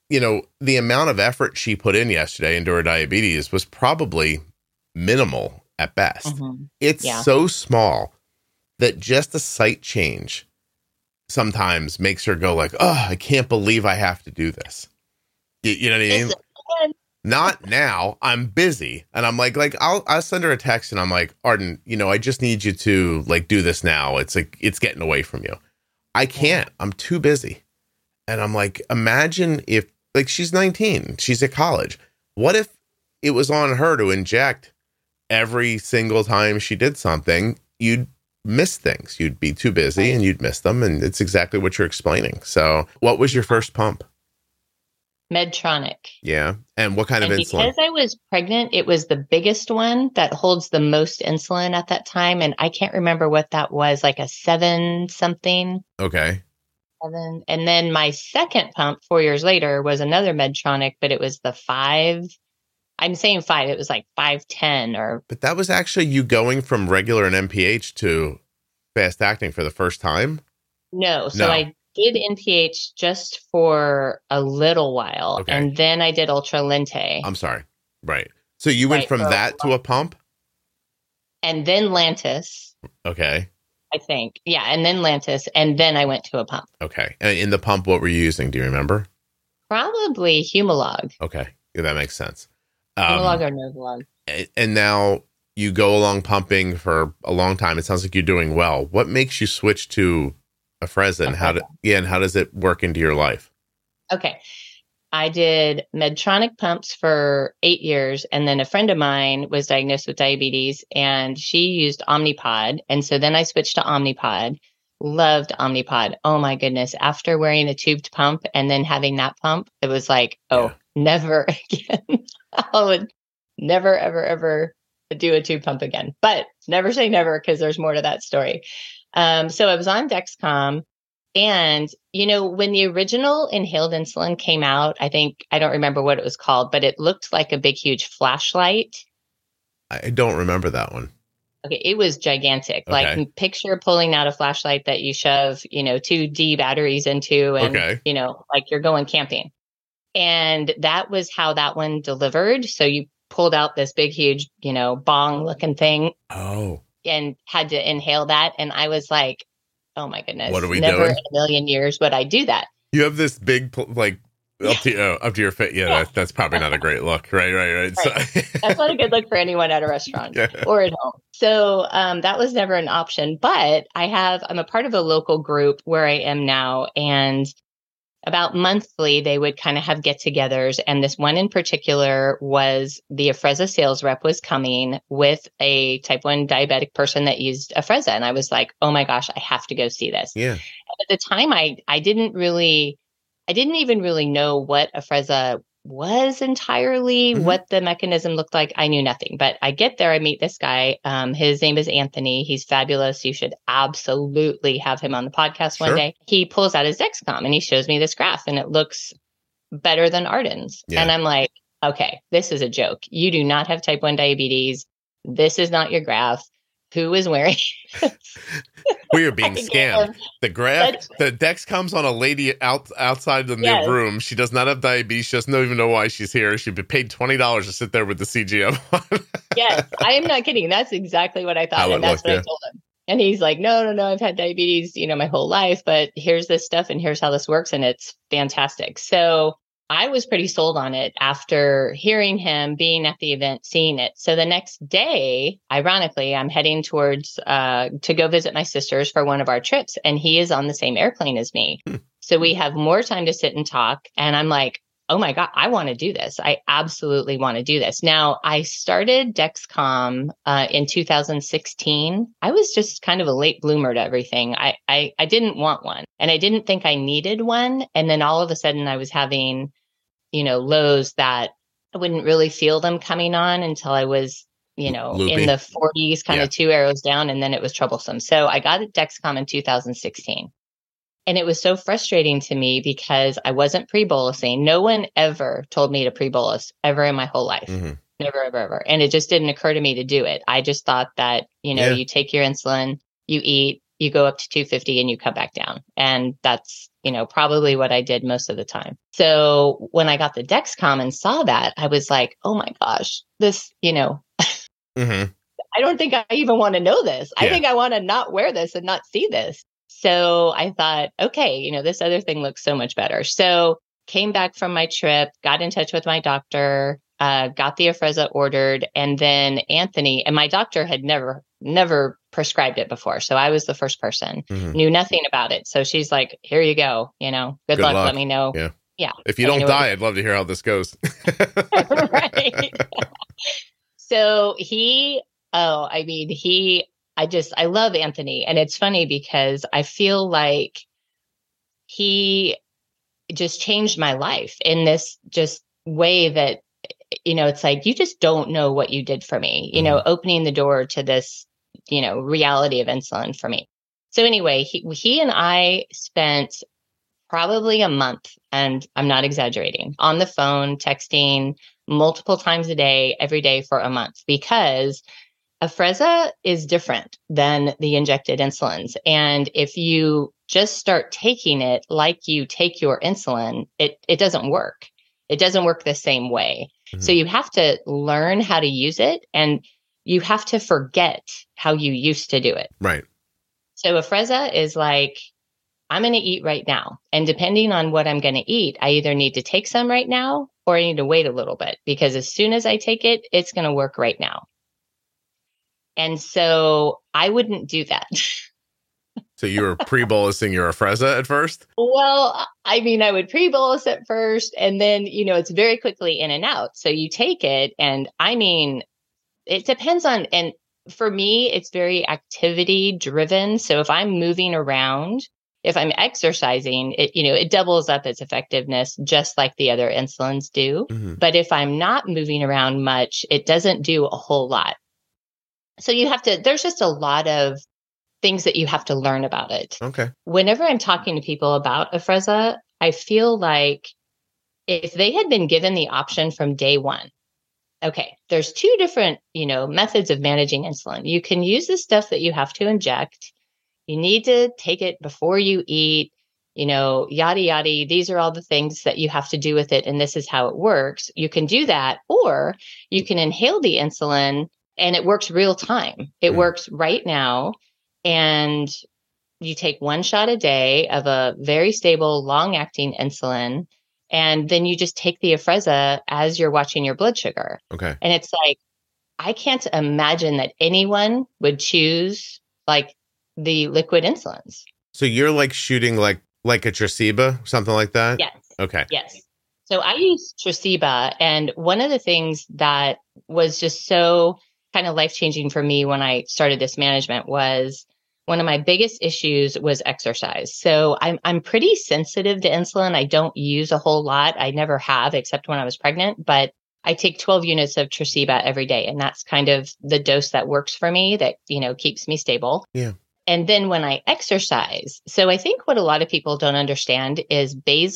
the amount of effort she put in yesterday into her diabetes was probably minimal at best. It's so small that just a site change sometimes makes her go like, oh, I can't believe I have to do this. You know what I mean? Not now. I'm busy. And I'm like I'll send her a text and I'm like, Arden, I just need you to like do this now. It's like, it's getting away from you. I can't. I'm too busy. And I'm like, imagine if like she's 19, she's at college. What if it was on her to inject every single time she did something? You'd miss things. You'd be too busy and you'd miss them. And it's exactly what you're explaining. So what was your first pump? Medtronic. Yeah. And what kind of insulin? Because I was pregnant, it was the biggest one that holds the most insulin at that time. And I can't remember what that was, like a 7 something. Okay. 7. And then my second pump 4 years later was another Medtronic, but it was the 5. I'm saying 5. It was like 510 or. But that was actually you going from regular and MPH to fast acting for the first time? No. So I did NPH just for a little while. Okay. And then I did Ultra Lente. I'm sorry. Right. So you went from that to a pump? And then Lantus. Okay. I think. Yeah. And then Lantus. And then I went to a pump. Okay. And in the pump, what were you using? Do you remember? Probably Humalog. Okay. Yeah, that makes sense. Humalog or Novolog. And now you go along pumping for a long time. It sounds like you're doing well. What makes you switch to Afrezza, and how does it work into your life? Okay. I did Medtronic pumps for 8 years. And then a friend of mine was diagnosed with diabetes and she used Omnipod. And so then I switched to Omnipod. Loved Omnipod. Oh my goodness. After wearing a tubed pump and then having that pump, it was like, never again. I would never, ever, ever do a tube pump again. But never say never, because there's more to that story. So I was on Dexcom, and, when the original inhaled insulin came out, I don't remember what it was called, but it looked like a big, huge flashlight. I don't remember that one. Okay. It was gigantic. Okay. Like picture pulling out a flashlight that you shove, 2 D batteries into and, like you're going camping. And that was how that one delivered. So you pulled out this big, huge, bong looking thing. Oh. And had to inhale that. And I was like, oh my goodness. What are we never doing? In a million years would I do that. You have this big, like, up to your face. Yeah. That's probably not a great look. Right. So. That's not a good look for anyone at a restaurant or at home. So that was never an option. But I'm a part of a local group where I am now. And about monthly, they would kind of have get-togethers. And this one in particular was the Afrezza sales rep was coming with a type 1 diabetic person that used Afrezza. And I was like, oh my gosh, I have to go see this. Yeah. And at the time, I didn't even really know what Afrezza was entirely, what the mechanism looked like. I knew nothing, but I get there, I meet this guy. His name is Anthony. He's fabulous. You should absolutely have him on the podcast one day. He pulls out his Dexcom and he shows me this graph and it looks better than Arden's. Yeah. And I'm like, okay, this is a joke. You do not have type 1 diabetes. This is not your graph. Who is wearing We are being scammed. The Dexcom's on a lady outside the room. She does not have diabetes. She doesn't even know why she's here. She'd be paid $20 to sit there with the CGM on. Yes, I am not kidding. That's exactly what I thought. And that's what I told him. And he's like, no, no, no, I've had diabetes, my whole life, but here's this stuff and here's how this works. And it's fantastic. So I was pretty sold on it after hearing him, being at the event, seeing it. So the next day, ironically, I'm heading towards to go visit my sisters for one of our trips. And he is on the same airplane as me. So we have more time to sit and talk. And I'm like, oh my God, I want to do this. I absolutely want to do this. Now, I started Dexcom in 2016. I was just kind of a late bloomer to everything. I didn't want one and I didn't think I needed one. And then all of a sudden I was having, lows that I wouldn't really feel them coming on until I was, Loopy. in the 40s, kind of 2 arrows down. And then it was troublesome. So I got a Dexcom in 2016. And it was so frustrating to me because I wasn't pre-bolusing. No one ever told me to pre-bolus ever in my whole life. Mm-hmm. Never, ever, ever. And it just didn't occur to me to do it. I just thought that, you take your insulin, you eat, you go up to 250 and you come back down. And that's, probably what I did most of the time. So when I got the Dexcom and saw that, I was like, oh my gosh, this, Mm-hmm. I don't think I even want to know this. Yeah. I think I want to not wear this and not see this. So I thought, okay, this other thing looks so much better. So came back from my trip, got in touch with my doctor, got the Afrezza ordered. And then Anthony, and my doctor had never prescribed it before. So I was the first person, knew nothing about it. So she's like, here you go, good luck. Let me know. Yeah. If you don't die, I'd love to hear how this goes. Right. So I love Anthony. And it's funny because I feel like he just changed my life in this just way that, it's like, you just don't know what you did for me, opening the door to this, reality of insulin for me. So anyway, he and I spent probably a month, and I'm not exaggerating, on the phone, texting multiple times a day, every day for a month, because Afrezza is different than the injected insulins. And if you just start taking it like you take your insulin, it doesn't work. It doesn't work the same way. Mm-hmm. So you have to learn how to use it and you have to forget how you used to do it. Right. So Afrezza is like, I'm going to eat right now. And depending on what I'm going to eat, I either need to take some right now or I need to wait a little bit, because as soon as I take it, it's going to work right now. And so I wouldn't do that. So you were pre-bolusing your Afrezza at first? Well, I would pre-bolus at first, and then, it's very quickly in and out. So you take it, and it depends on, and for me, it's very activity driven. So if I'm moving around, if I'm exercising, it doubles up its effectiveness, just like the other insulins do. Mm-hmm. But if I'm not moving around much, it doesn't do a whole lot. So there's just a lot of things that you have to learn about it. Okay. Whenever I'm talking to people about Afrezza, I feel like if they had been given the option from day one, okay, there's two different, methods of managing insulin. You can use the stuff that you have to inject. You need to take it before you eat, yada, yada. These are all the things that you have to do with it. And this is how it works. You can do that, or you can inhale the insulin and it works real time. It works right now. And you take one shot a day of a very stable, long-acting insulin, and then you just take the Afrezza as you're watching your blood sugar. Okay. And it's like, I can't imagine that anyone would choose like the liquid insulins. So you're like shooting like a Tresiba, something like that? Yes. Okay. Yes. So I use Tresiba, and one of the things that was just so kind of life-changing for me when I started this management was one of my biggest issues was exercise. So I'm pretty sensitive to insulin. I don't use a whole lot. I never have, except when I was pregnant, but I take 12 units of Tresiba every day. And that's kind of the dose that works for me, that, keeps me stable. Yeah. And then when I exercise, so I think what a lot of people don't understand is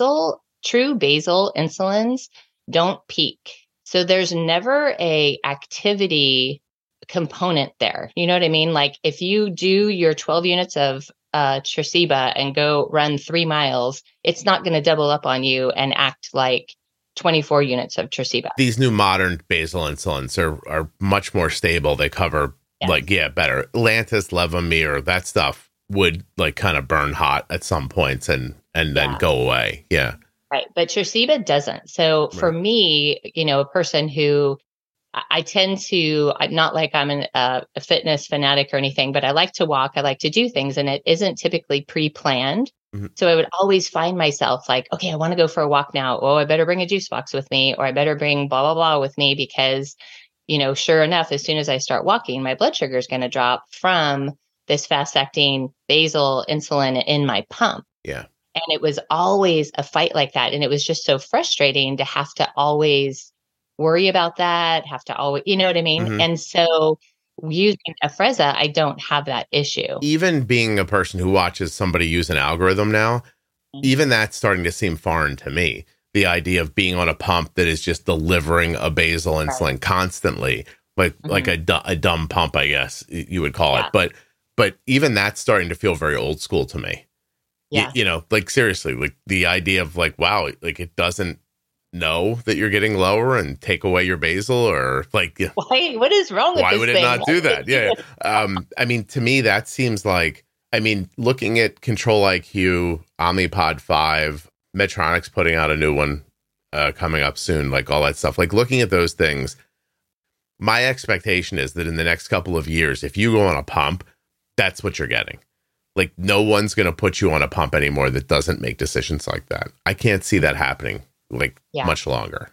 true basal insulins don't peak. So there's never a activity component there. You know what I mean? Like if you do your 12 units of Tresiba and go run 3 miles, it's not going to double up on you and act like 24 units of Tresiba. These new modern basal insulins are much more stable. They cover like, yeah, better. Lantus, Levemir, that stuff would like kind of burn hot at some points and then go away. Yeah. Right. But Tresiba doesn't. So for me, a person who I tend to, not like I'm a fitness fanatic or anything, but I like to walk. I like to do things, and it isn't typically pre-planned. Mm-hmm. So I would always find myself like, okay, I want to go for a walk now. Oh, I better bring a juice box with me, or I better bring blah, blah, blah with me because, sure enough, as soon as I start walking, my blood sugar is going to drop from this fast acting basal insulin in my pump. Yeah. And it was always a fight like that. And it was just so frustrating to have to always worry about that, have to always, you know what I mean? Mm-hmm. And so using Afrezza, I don't have that issue. Even being a person who watches somebody use an algorithm now, even that's starting to seem foreign to me. The idea of being on a pump that is just delivering a basal insulin constantly, like a dumb pump, I guess you would call it. But even that's starting to feel very old school to me. Yeah. Like seriously, like the idea of like, wow, like it doesn't know that you're getting lower and take away your basal, or like, why? What is wrong with why this would thing? it not do that? Yeah. I mean, to me, that seems like, looking at Control IQ, Omnipod 5, Medtronic's putting out a new one coming up soon, like all that stuff, like looking at those things, my expectation is that in the next couple of years, if you go on a pump, that's what you're getting. Like no one's going to put you on a pump anymore that doesn't make decisions like that. I can't see that happening much longer,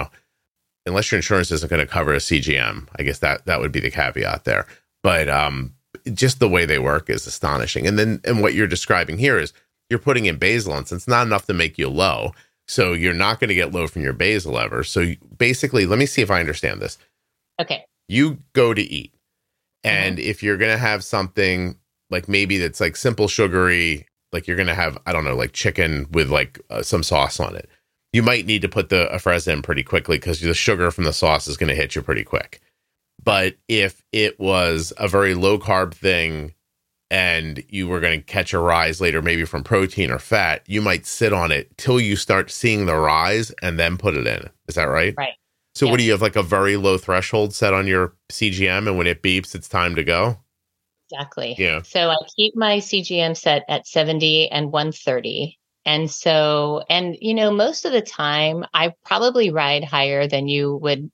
unless your insurance isn't going to cover a CGM. I guess that would be the caveat there. But just the way they work is astonishing. And what you're describing here is you're putting in basal insulin. It's not enough to make you low. So you're not going to get low from your basal ever. So basically, let me see if I understand this. Okay. You go to eat. And if you're going to have something like maybe that's like simple sugary, like you're going to have, I don't know, like chicken with like some sauce on it. You might need to put the Afrezza in pretty quickly because the sugar from the sauce is going to hit you pretty quick. But if it was a very low carb thing and you were going to catch a rise later, maybe from protein or fat, you might sit on it till you start seeing the rise and then put it in. Is that right? Right. So what do you have, like a very low threshold set on your CGM, and when it beeps, it's time to go? Exactly. Yeah. So I keep my CGM set at 70 and 130. And so, most of the time I probably ride higher than you would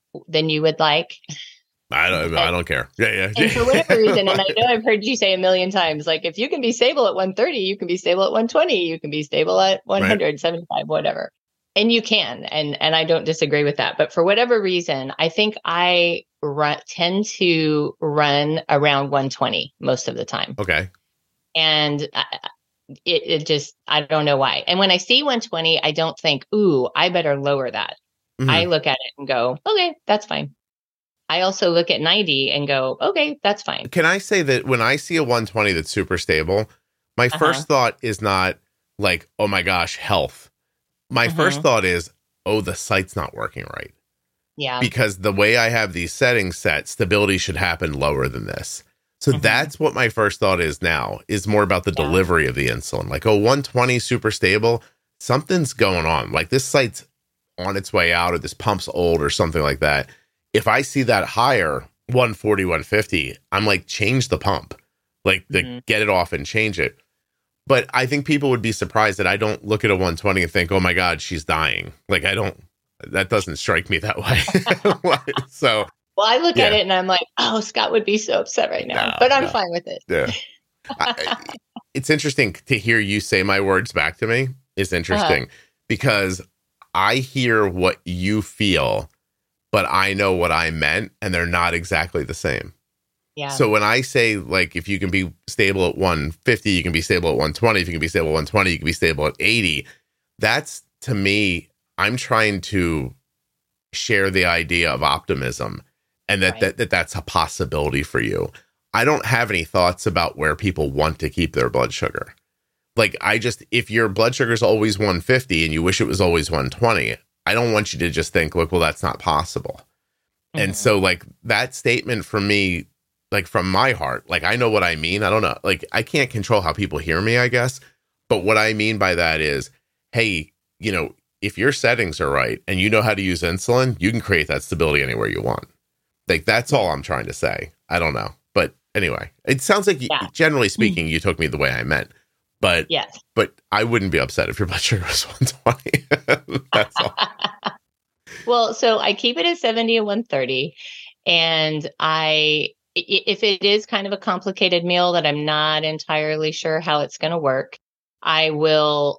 like. I don't care. Yeah. And for whatever reason, and I know I've heard you say a million times, like if you can be stable at 130, you can be stable at 120, you can be stable at 175, whatever. And you can, and I don't disagree with that. But for whatever reason, I think I tend to run around 120 most of the time. Okay. And it just, I don't know why. And when I see 120, I don't think, ooh, I better lower that. Mm-hmm. I look at it and go, okay, that's fine. I also look at 90 and go, okay, that's fine. Can I say that when I see a 120 that's super stable, my first thought is not like, oh my gosh, health. My first thought is, oh, the site's not working right. Yeah. Because the way I have these settings set, stability should happen lower than this. So that's what my first thought is now, is more about the delivery of the insulin. Like, 120 super stable, something's going on. Like this site's on its way out, or this pump's old or something like that. If I see that higher, 140, 150, I'm like, change the pump. Like, get it off and change it. But I think people would be surprised that I don't look at a 120 and think, oh my God, she's dying. Like, that doesn't strike me that way. So, well, I look at it and I'm like, oh, Scott would be so upset right now, but I'm fine with it. Yeah. It's interesting to hear you say my words back to me. It's interesting because I hear what you feel, but I know what I meant, and they're not exactly the same. Yeah. So when I say, like, if you can be stable at 150, you can be stable at 120. If you can be stable at 120, you can be stable at 80. That's, to me, I'm trying to share the idea of optimism, and that's a possibility for you. I don't have any thoughts about where people want to keep their blood sugar. Like, if your blood sugar is always 150 and you wish it was always 120, I don't want you to just think, look, well, that's not possible. And so, like, that statement from me, like, from my heart, like, I know what I mean. I don't know. Like, I can't control how people hear me, I guess. But what I mean by that is, hey, if your settings are right and you know how to use insulin, you can create that stability anywhere you want. Like, that's all I'm trying to say. I don't know. But anyway, it sounds like, generally speaking, you took me the way I meant. But yes. But I wouldn't be upset if your blood sugar was 120. That's all. Well, so I keep it at 70 and 130. And if it is kind of a complicated meal that I'm not entirely sure how it's going to work, I will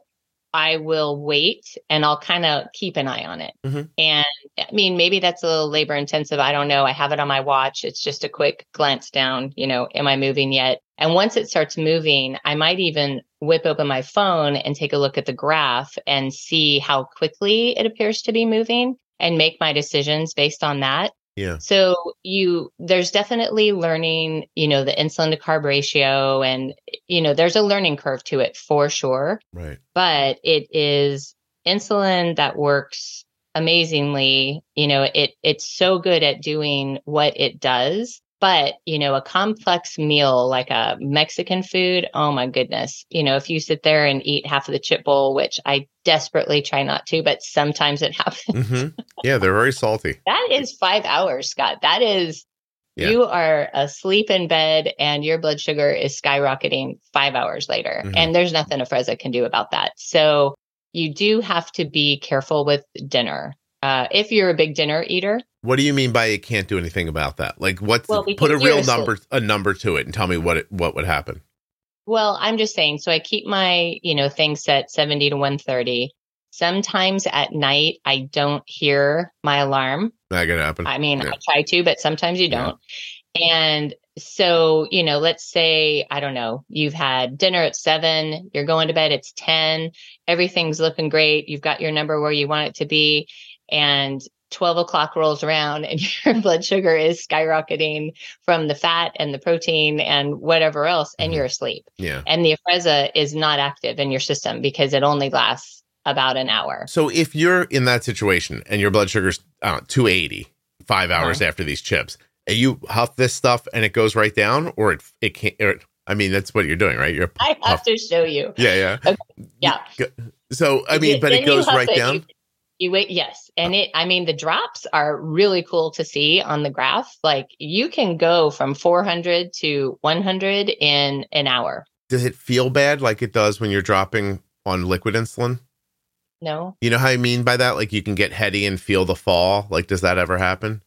wait and I'll kind of keep an eye on it. Mm-hmm. And I mean, maybe that's a little labor intensive. I don't know. I have it on my watch. It's just a quick glance down, am I moving yet? And once it starts moving, I might even whip open my phone and take a look at the graph and see how quickly it appears to be moving and make my decisions based on that. Yeah. So there's definitely learning, the insulin to carb ratio, and, there's a learning curve to it for sure. Right. But it is insulin that works amazingly. It's so good at doing what it does. But, a complex meal like a Mexican food, oh my goodness. If you sit there and eat half of the chip bowl, which I desperately try not to, but sometimes it happens. Mm-hmm. Yeah, they're very salty. That is 5 hours, Scott. That is, you are asleep in bed and your blood sugar is skyrocketing 5 hours later. Mm-hmm. And there's nothing Afrezza can do about that. So you do have to be careful with dinner. If you're a big dinner eater. What do you mean by it can't do anything about that? Like, put a real number to it and tell me what would happen. Well, I'm just saying, so I keep my, things set 70 to 130. Sometimes at night, I don't hear my alarm. That could happen. I mean, I try to, but sometimes you don't. And so, let's say, I don't know, you've had dinner at 7, you're going to bed, it's 10, everything's looking great. You've got your number where you want it to be. And 12 o'clock rolls around and your blood sugar is skyrocketing from the fat and the protein and whatever else, and you're asleep. Yeah. And the Afrezza is not active in your system because it only lasts about an hour. So if you're in that situation and your blood sugar's 280 5 hours after these chips, and you huff this stuff and it goes right down, or it can't, I mean, that's what you're doing, right? I have to show you. Yeah. Okay. Yeah. So, I mean, but it goes right down. You wait. Yes. And the drops are really cool to see on the graph. Like, you can go from 400 to 100 in an hour. Does it feel bad like it does when you're dropping on liquid insulin? No. You know how I mean by that? Like, you can get heady and feel the fall. Like, does that ever happen?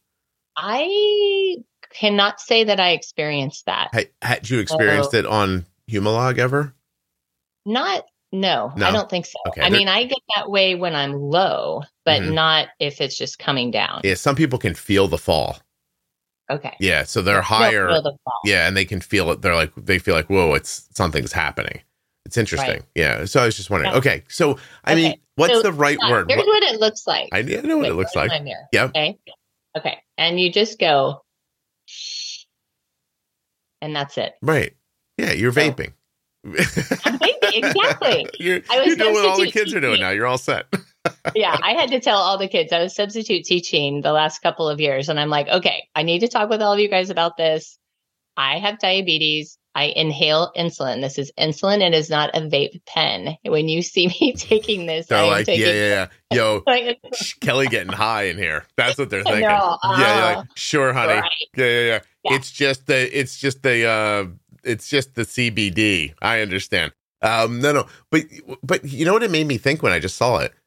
I cannot say that I experienced that. Had you experienced it on Humalog ever? No, I don't think so. Okay. I mean, I get that way when I'm low, but not if it's just coming down. Yeah, some people can feel the fall. Okay. Yeah, so they're higher. Yeah, and they can feel it. They feel like, whoa, something's happening. It's interesting. Right. Yeah. So I was just wondering. Okay. So I mean, what's the right word? Here's what it looks like. I know what it looks like. Yep. Okay. And you just go, and that's it. Right. Yeah. You're vaping. I'm vaping. Exactly. You're doing what all the kids are doing now. You're all set. Yeah. I had to tell all the kids. I was substitute teaching the last couple of years. And I'm like, okay, I need to talk with all of you guys about this. I have diabetes. I inhale insulin. This is insulin. It is not a vape pen. When you see me taking this, they're like, yeah. Yo, Kelly getting high in here. That's what they're thinking. Like, sure, honey. Right. Yeah. It's just the CBD. I understand. No. But you know what it made me think when I just saw it?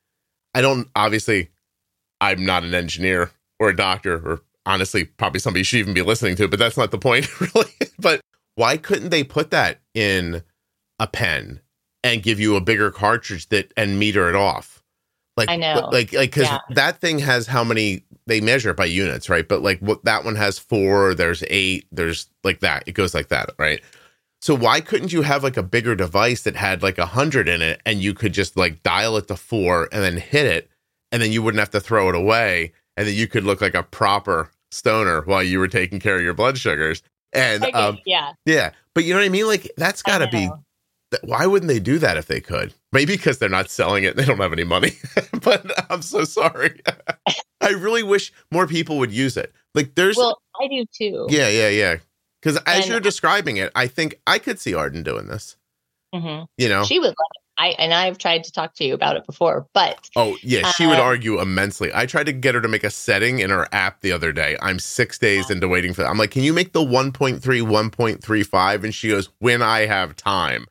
I'm not an engineer or a doctor, or honestly, probably somebody should even be listening to it, but that's not the point, really. But why couldn't they put that in a pen and give you a bigger cartridge and meter it off? Like, I know. Because that thing has how many, they measure it by units, right? But like what that one has 4, there's 8, there's like that. It goes like that, right? So why couldn't you have like a bigger device that had like 100 in it, and you could just like dial it to 4 and then hit it, and then you wouldn't have to throw it away, and then you could look like a proper stoner while you were taking care of your blood sugars. And yeah. But you know what I mean? Like, that's got to be. Why wouldn't they do that if they could? Maybe because they're not selling it and they don't have any money. But I'm so sorry. I really wish more people would use it. Like, Well, I do too. Yeah. Because as you're describing it, I think I could see Arden doing this. Mm-hmm. You know, she would love it. I've tried to talk to you about it before, but oh yeah, she would argue immensely. I tried to get her to make a setting in her app the other day. I'm 6 days into waiting for that. I'm like, can you make the 1.3 1.35? And she goes, when I have time.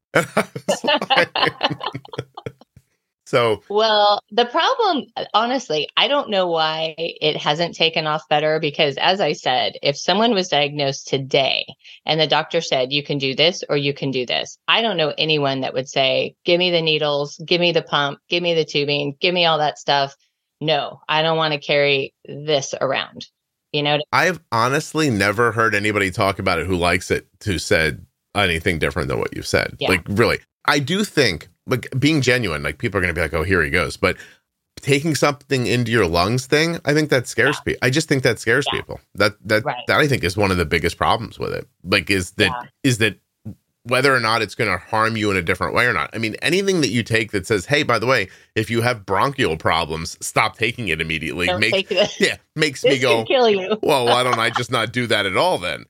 So, well, the problem, honestly, I don't know why it hasn't taken off better, because as I said, if someone was diagnosed today and the doctor said, you can do this or you can do this, I don't know anyone that would say, give me the needles, give me the pump, give me the tubing, give me all that stuff. No, I don't want to carry this around. You know, I've honestly never heard anybody talk about it who likes it who said anything different than what you've said. Yeah. Like, really, I do think, like, being genuine, like, people are going to be like, oh, here he goes. But taking something into your lungs thing, I think that scares people. I just think that scares people. That I think is one of the biggest problems with it. Like, is that whether or not it's going to harm you in a different way or not. I mean, anything that you take that says, hey, by the way, if you have bronchial problems, stop taking it immediately. Makes me go, kill you. Well, why don't I just not do that at all then?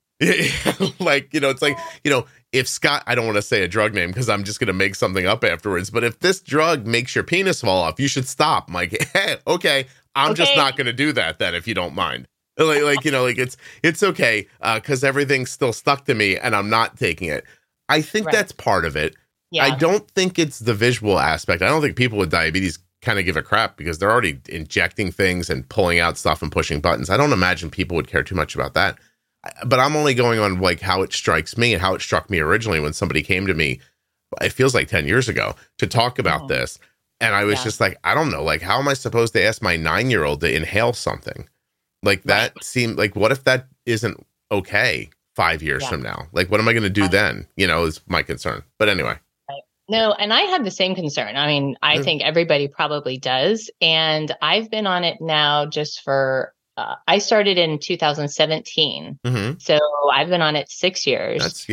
Like, it's like, if Scott, I don't want to say a drug name because I'm just going to make something up afterwards, but if this drug makes your penis fall off, you should stop. I'm like, hey, okay, I'm just not going to do that then, if you don't mind. Like it's okay because everything's still stuck to me and I'm not taking it. I think that's part of it. Yeah. I don't think it's the visual aspect. I don't think people with diabetes kind of give a crap because they're already injecting things and pulling out stuff and pushing buttons. I don't imagine people would care too much about that. But I'm only going on like how it strikes me and how it struck me originally when somebody came to me, it feels like 10 years ago, to talk about this. And I was just like, I don't know, like, how am I supposed to ask my 9-year-old to inhale something? Like, that seemed like, what if that isn't okay 5 years from now? Like, what am I going to do then? Is my concern. But anyway. No, and I had the same concern. I mean, I think everybody probably does. And I've been on it now just for, I started in 2017. Mm-hmm. So I've been on it 6 years.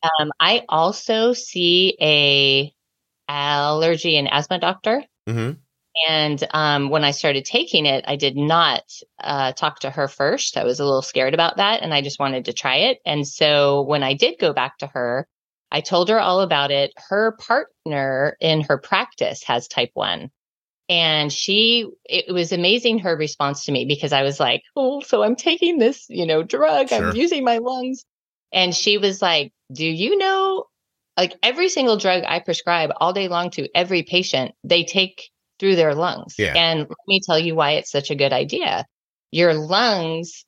I also see a allergy and asthma doctor. Mm-hmm. And when I started taking it, I did not talk to her first. I was a little scared about that, and I just wanted to try it. And so when I did go back to her, I told her all about it. Her partner in her practice has type 1. And it was amazing, her response to me, because I was like, oh, so I'm taking this, drug. Sure. I'm using my lungs. And she was like, do you know, like, every single drug I prescribe all day long to every patient, they take through their lungs. Yeah. And let me tell you why it's such a good idea. Your lungs,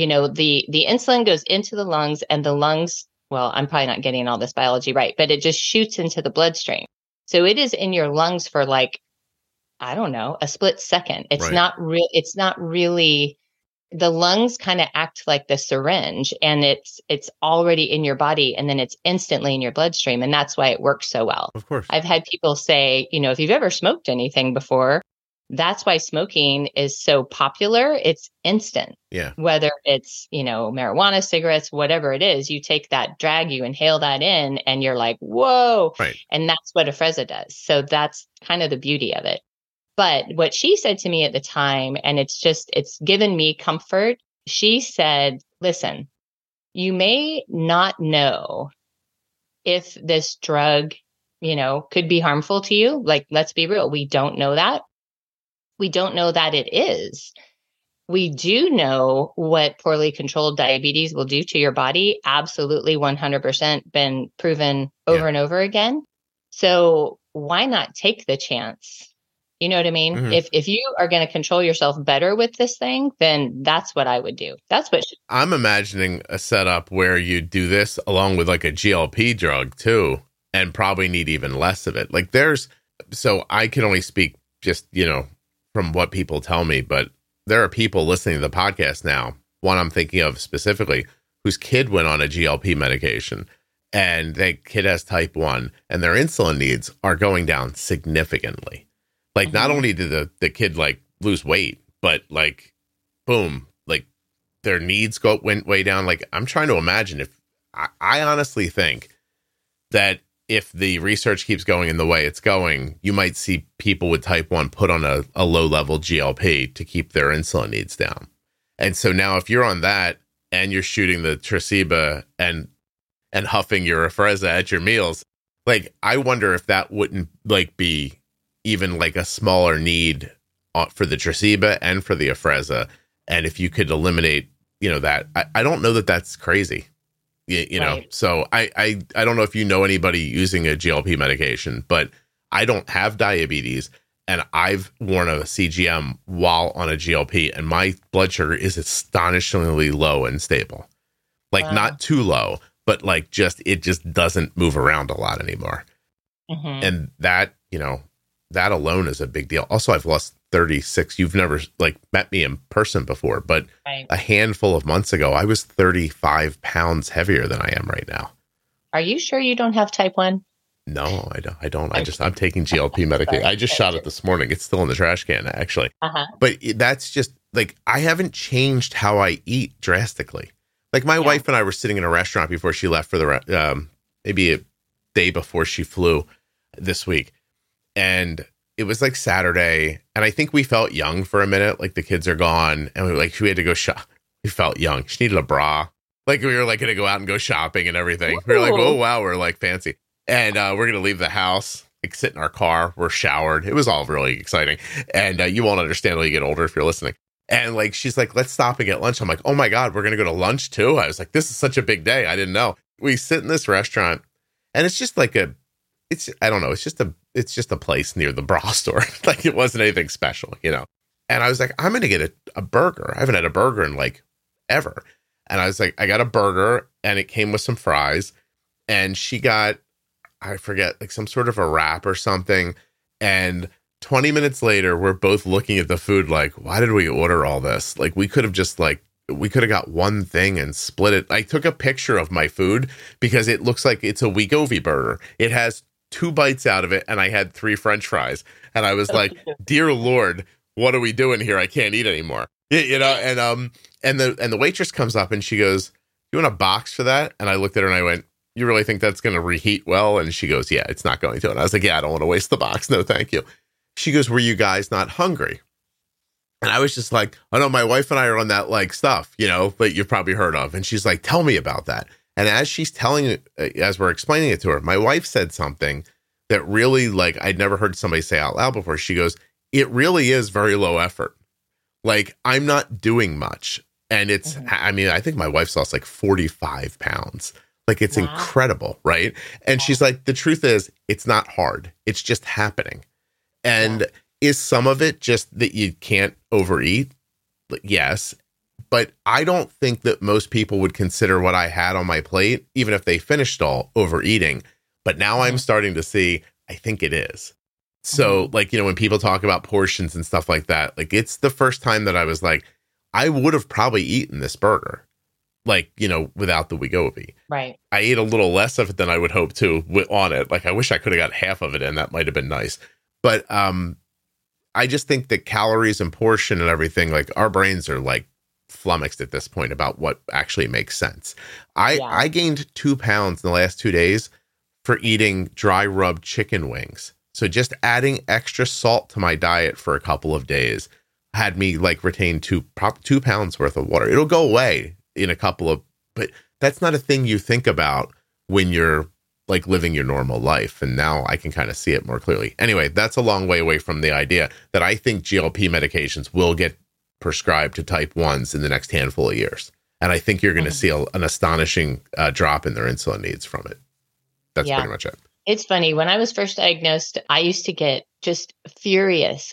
the insulin goes into the lungs, and the lungs, well, I'm probably not getting all this biology right, but it just shoots into the bloodstream. So it is in your lungs for like, I don't know, a split second. It's not real. It's not really, the lungs kind of act like the syringe, and it's already in your body, and then it's instantly in your bloodstream. And that's why it works so well. Of course. I've had people say, if you've ever smoked anything before, that's why smoking is so popular. It's instant. Yeah. Whether it's, marijuana, cigarettes, whatever it is, you take that drag, you inhale that in, and you're like, whoa. Right. And that's what Afrezza does. So that's kind of the beauty of it. But what she said to me at the time, and it's given me comfort. She said, listen, you may not know if this drug, could be harmful to you. Like, let's be real. We don't know that. We don't know that it is. We do know what poorly controlled diabetes will do to your body. Absolutely 100% been proven over and over again. So why not take the chance? You know what I mean? Mm-hmm. If you are going to control yourself better with this thing, then that's what I would do. That's what I'm imagining a setup where you do this along with like a GLP drug too, and probably need even less of it. Like so I can only speak just, from what people tell me, but there are people listening to the podcast now, one I'm thinking of specifically, whose kid went on a GLP medication, and that kid has type 1, and their insulin needs are going down significantly. Like, not only did the kid like lose weight, but like, boom, like their needs went way down. Like, I'm trying to imagine if I honestly think that if the research keeps going in the way it's going, you might see people with type 1 put on a low level GLP to keep their insulin needs down. And so now if you're on that and you're shooting the Tresiba and huffing your Afrezza at your meals, Like, I wonder if that wouldn't like be even like a smaller need for the Tresiba and for the Afrezza. And if you could eliminate, that, I don't know that that's crazy, you know? So I don't know if you know anybody using a GLP medication, but I don't have diabetes and I've worn a CGM while on a GLP and my blood sugar is astonishingly low and stable. Like not too low, but like it just doesn't move around a lot anymore. And that, that alone is a big deal. Also, I've lost 36. You've never like met me in person before, but a handful of months ago, I was 35 pounds heavier than I am right now. Are you sure you don't have type 1? No, I don't. I'm taking GLP medication. I just shot it this morning. It's still in the trash can, actually. But that's just like, I haven't changed how I eat drastically. Like my wife and I were sitting in a restaurant before she left for the, maybe a day before she flew this week. And it was like Saturday. And I think we felt young for a minute. Like the kids are gone and we had to go shop. We felt young. She needed a bra. Like we were like going to go out and go shopping and everything. Ooh. We were like, oh, wow. We're like fancy. And we're going to leave the house, like sit in our car. We're showered. It was all really exciting. And you won't understand when you get older if you're listening. And like, she's like, let's stop and get lunch. I'm like, oh my God, we're going to go to lunch too. I was like, this is such a big day. I didn't know. We sit in this restaurant and it's just like I don't know. It's just a place near the bra store. Like it wasn't anything special, And I was like, I'm going to get a burger. I haven't had a burger in like ever. And I was like, I got a burger and it came with some fries and she got, I forget, like some sort of a wrap or something. And 20 minutes later, we're both looking at the food like, why did we order all this? Like, we could have got one thing and split it. I took a picture of my food because it looks like it's a Wegovy burger. It has 2 bites out of it, and I had 3 French fries. And I was like, dear Lord, what are we doing here? I can't eat anymore. And the waitress comes up and she goes, you want a box for that? And I looked at her and I went, you really think that's going to reheat well? And she goes, yeah, it's not going to. And I was like, yeah, I don't want to waste the box. No, thank you. She goes, were you guys not hungry? And I was just like, oh no, my wife and I are on that like stuff, that you've probably heard of. And she's like, tell me about that. And as she's as we're explaining it to her, my wife said something that really like, I'd never heard somebody say out loud before. She goes, it really is very low effort. Like I'm not doing much. And it's, I mean, I think my wife's lost like 45 pounds. Like it's incredible. Right. And she's like, the truth is it's not hard. It's just happening. And is some of it just that you can't overeat? Yes. But I don't think that most people would consider what I had on my plate, even if they finished all, overeating. But now I'm starting to see, I think it is. So like, when people talk about portions and stuff like that, like it's the first time that I was like, I would have probably eaten this burger, like, without the Wegovy. Right. I ate a little less of it than I would hope to on it. Like, I wish I could have got half of it in. That might have been nice. But I just think that calories and portion and everything, like our brains are like flummoxed at this point about what actually makes sense. I gained 2 pounds in the last 2 days for eating dry rubbed chicken wings. So just adding extra salt to my diet for a couple of days had me like retain 2 pounds worth of water. It'll go away in a couple of, but that's not a thing you think about when you're like living your normal life. And now I can kind of see it more clearly. Anyway, that's a long way away from the idea that I think GLP medications will get prescribed to type 1s in the next handful of years. And I think you're going to see an astonishing drop in their insulin needs from it. That's pretty much it. It's funny. When I was first diagnosed, I used to get just furious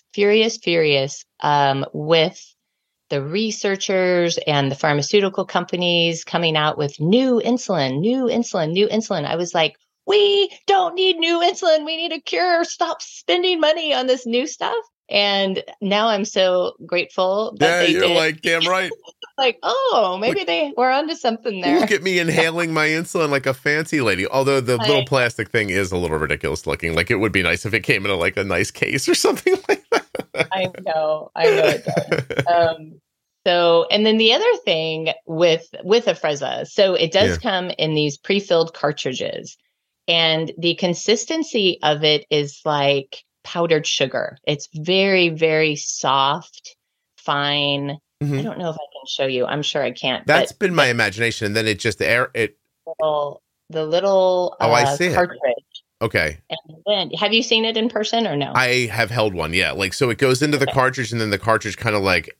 with the researchers and the pharmaceutical companies coming out with new insulin. I was like, we don't need new insulin. We need a cure. Stop spending money on this new stuff. And now I'm so grateful that they you're did. Like, damn right. Like, oh, maybe they were onto something there. Look at me inhaling my insulin like a fancy lady. Although the little plastic thing is a little ridiculous looking. Like it would be nice if it came in a nice case or something like that. I know it does. So, and then the other thing with Afrezza, so it does come in these pre-filled cartridges, and the consistency of it is like powdered sugar. It's very, very soft, fine. I don't know if I can show you. I'm sure I can't. That's been my imagination, and then it just the little I see cartridge. Okay. And then, have you seen it in person or no? I have held one. Yeah. Like, so it goes into the Okay. cartridge and then the cartridge kind of like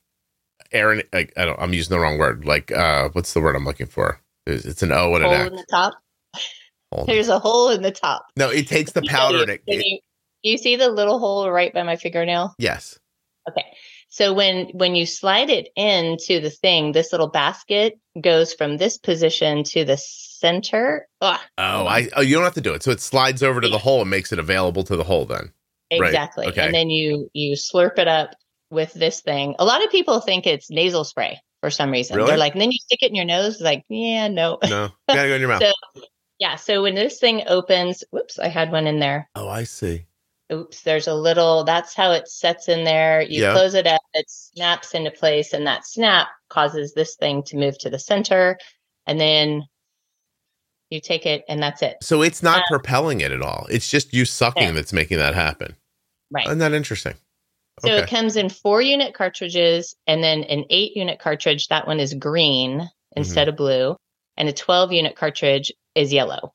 I'm using the wrong word. Like, what's the word I'm looking for? It's an O and an Hole X. in the top. Hold on. There's a hole in the top. No, it takes the powder. You see the little hole right by my fingernail? Yes. Okay. So when you slide it into the thing, this little basket goes from this position to the center. You don't have to do it. So it slides over to the hole and makes it available to the hole then. Exactly. Right. Okay. And then you slurp it up with this thing. A lot of people think it's nasal spray for some reason. Really? They're like, and then you stick it in your nose. Like, yeah, no. No, you gotta go in your mouth. So when this thing opens, whoops, I had one in there. Oh, I see. Oops, there's a little, that's how it sets in there. You close it up, it snaps into place, and that snap causes this thing to move to the center. And then you take it, and that's it. So it's not propelling it at all. It's just you sucking that's making that happen. Right. Isn't that interesting? So it comes in 4-unit cartridges and then an 8-unit cartridge. That one is green instead of blue. And a 12-unit cartridge is yellow.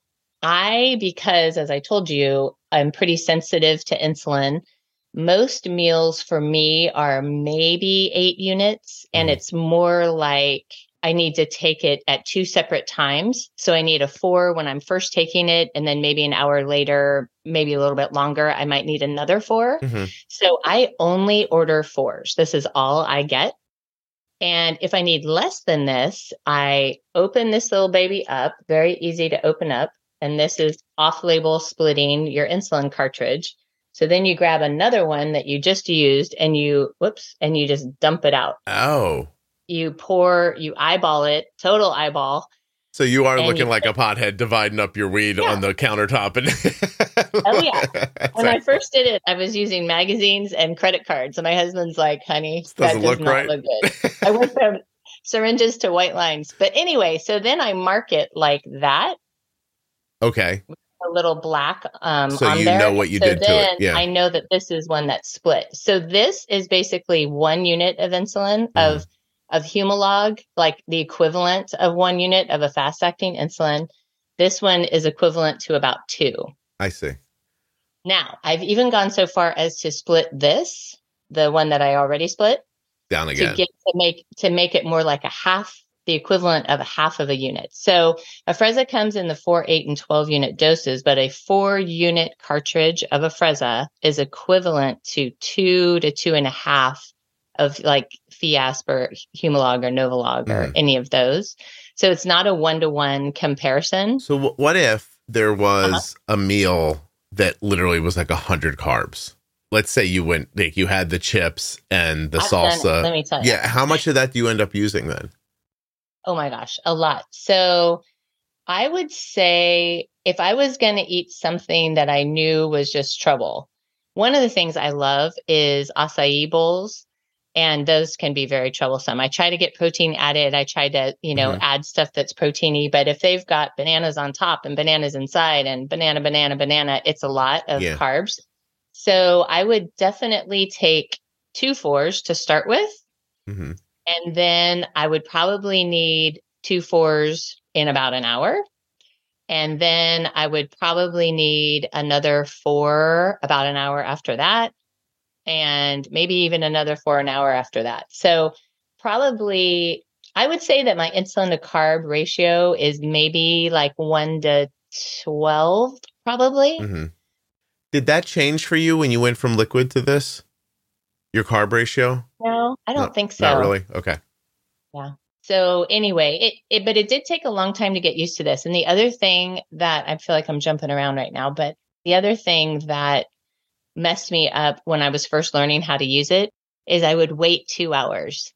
Because as I told you, I'm pretty sensitive to insulin. Most meals for me are maybe 8 units. And it's more like I need to take it at 2 separate times. So I need a 4 when I'm first taking it. And then maybe an hour later, maybe a little bit longer, I might need another 4. So I only order 4s. This is all I get. And if I need less than this, I open this little baby up, very easy to open up. And this is off-label splitting your insulin cartridge. So then you grab another one that you just used and you just dump it out. Oh. You eyeball it, total eyeball. So you are looking like a pothead dividing up your weed on the countertop. Oh, yeah. When I first did it, I was using magazines and credit cards. And my husband's like, honey, that does not look good. I went from syringes to white lines. But anyway, so then I mark it like that. Okay. With a little black so on you there. know what you did to it. Yeah. I know that this is one that's split. So this is basically 1 unit of insulin of Humalog, like the equivalent of 1 unit of a fast-acting insulin. This one is equivalent to about 2. I see. Now, I've even gone so far as to split this, the one that I already split, down again to make it more like a half, the equivalent of a half of a unit. So Afrezza comes in the 4, 8, and 12 unit doses, but a 4-unit cartridge of Afrezza is equivalent to 2 to 2.5 of like Fiasp or Humalog or Novolog or any of those. So it's not a 1-to-1 comparison. So what if there was a meal that literally was like 100 carbs? Let's say you had the chips and the salsa. Let me tell you. Yeah. How much of that do you end up using then? Oh my gosh, a lot. So I would say if I was going to eat something that I knew was just trouble, one of the things I love is acai bowls. And those can be very troublesome. I try to get protein added. I try to, add stuff that's proteiny. But if they've got bananas on top and bananas inside and banana, it's a lot of carbs. So I would definitely take 2 4s to start with. And then I would probably need 2 4s in about an hour. And then I would probably need another 4 about an hour after that. And maybe even another 4 an hour after that. So probably, I would say that my insulin to carb ratio is maybe like 1 to 12, probably. Did that change for you when you went from liquid to this? Your carb ratio? No, I don't think so. Not really? Okay. Yeah. So anyway, but it did take a long time to get used to this. And the other thing that I feel like I'm jumping around right now, but the other thing that messed me up when I was first learning how to use it is I would wait 2 hours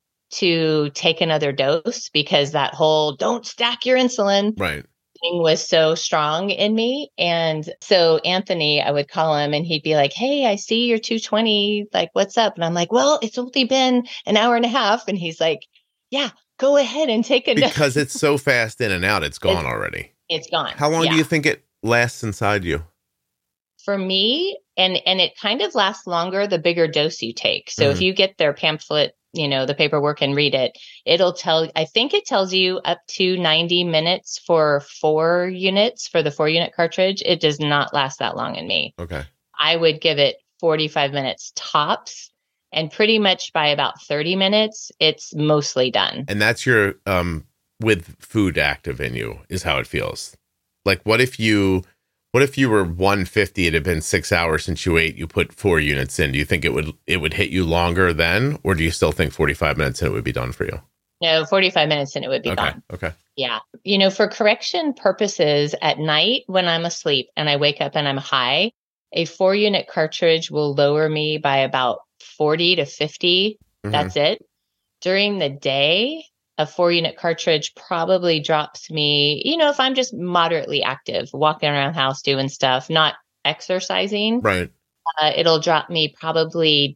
to take another dose because that whole don't stack your insulin thing was so strong in me. And so Anthony, I would call him and he'd be like, hey, I see you're 220. Like, what's up? And I'm like, well, it's only been an hour and a half. And he's like, yeah, go ahead and take a dose. Because it's so fast in and out. It's gone already. It's gone. How long do you think it lasts inside you? For me, and it kind of lasts longer the bigger dose you take. So if you get their pamphlet the paperwork and read it. I think it tells you up to 90 minutes for 4 units for the 4-unit cartridge. It does not last that long in me. Okay. I would give it 45 minutes tops, and pretty much by about 30 minutes, it's mostly done. And that's your, with food active in you is how it feels. Like, what if you were 150, it had been 6 hours since you ate, you put 4 units in, do you think it would hit you longer then? Or do you still think 45 minutes and it would be done for you? No, 45 minutes and it would be gone. Okay. Yeah. For correction purposes at night when I'm asleep and I wake up and I'm high, a 4-unit cartridge will lower me by about 40 to 50. Mm-hmm. That's it. During the day, a 4-unit cartridge probably drops me, if I'm just moderately active, walking around the house, doing stuff, not exercising. Right. It'll drop me probably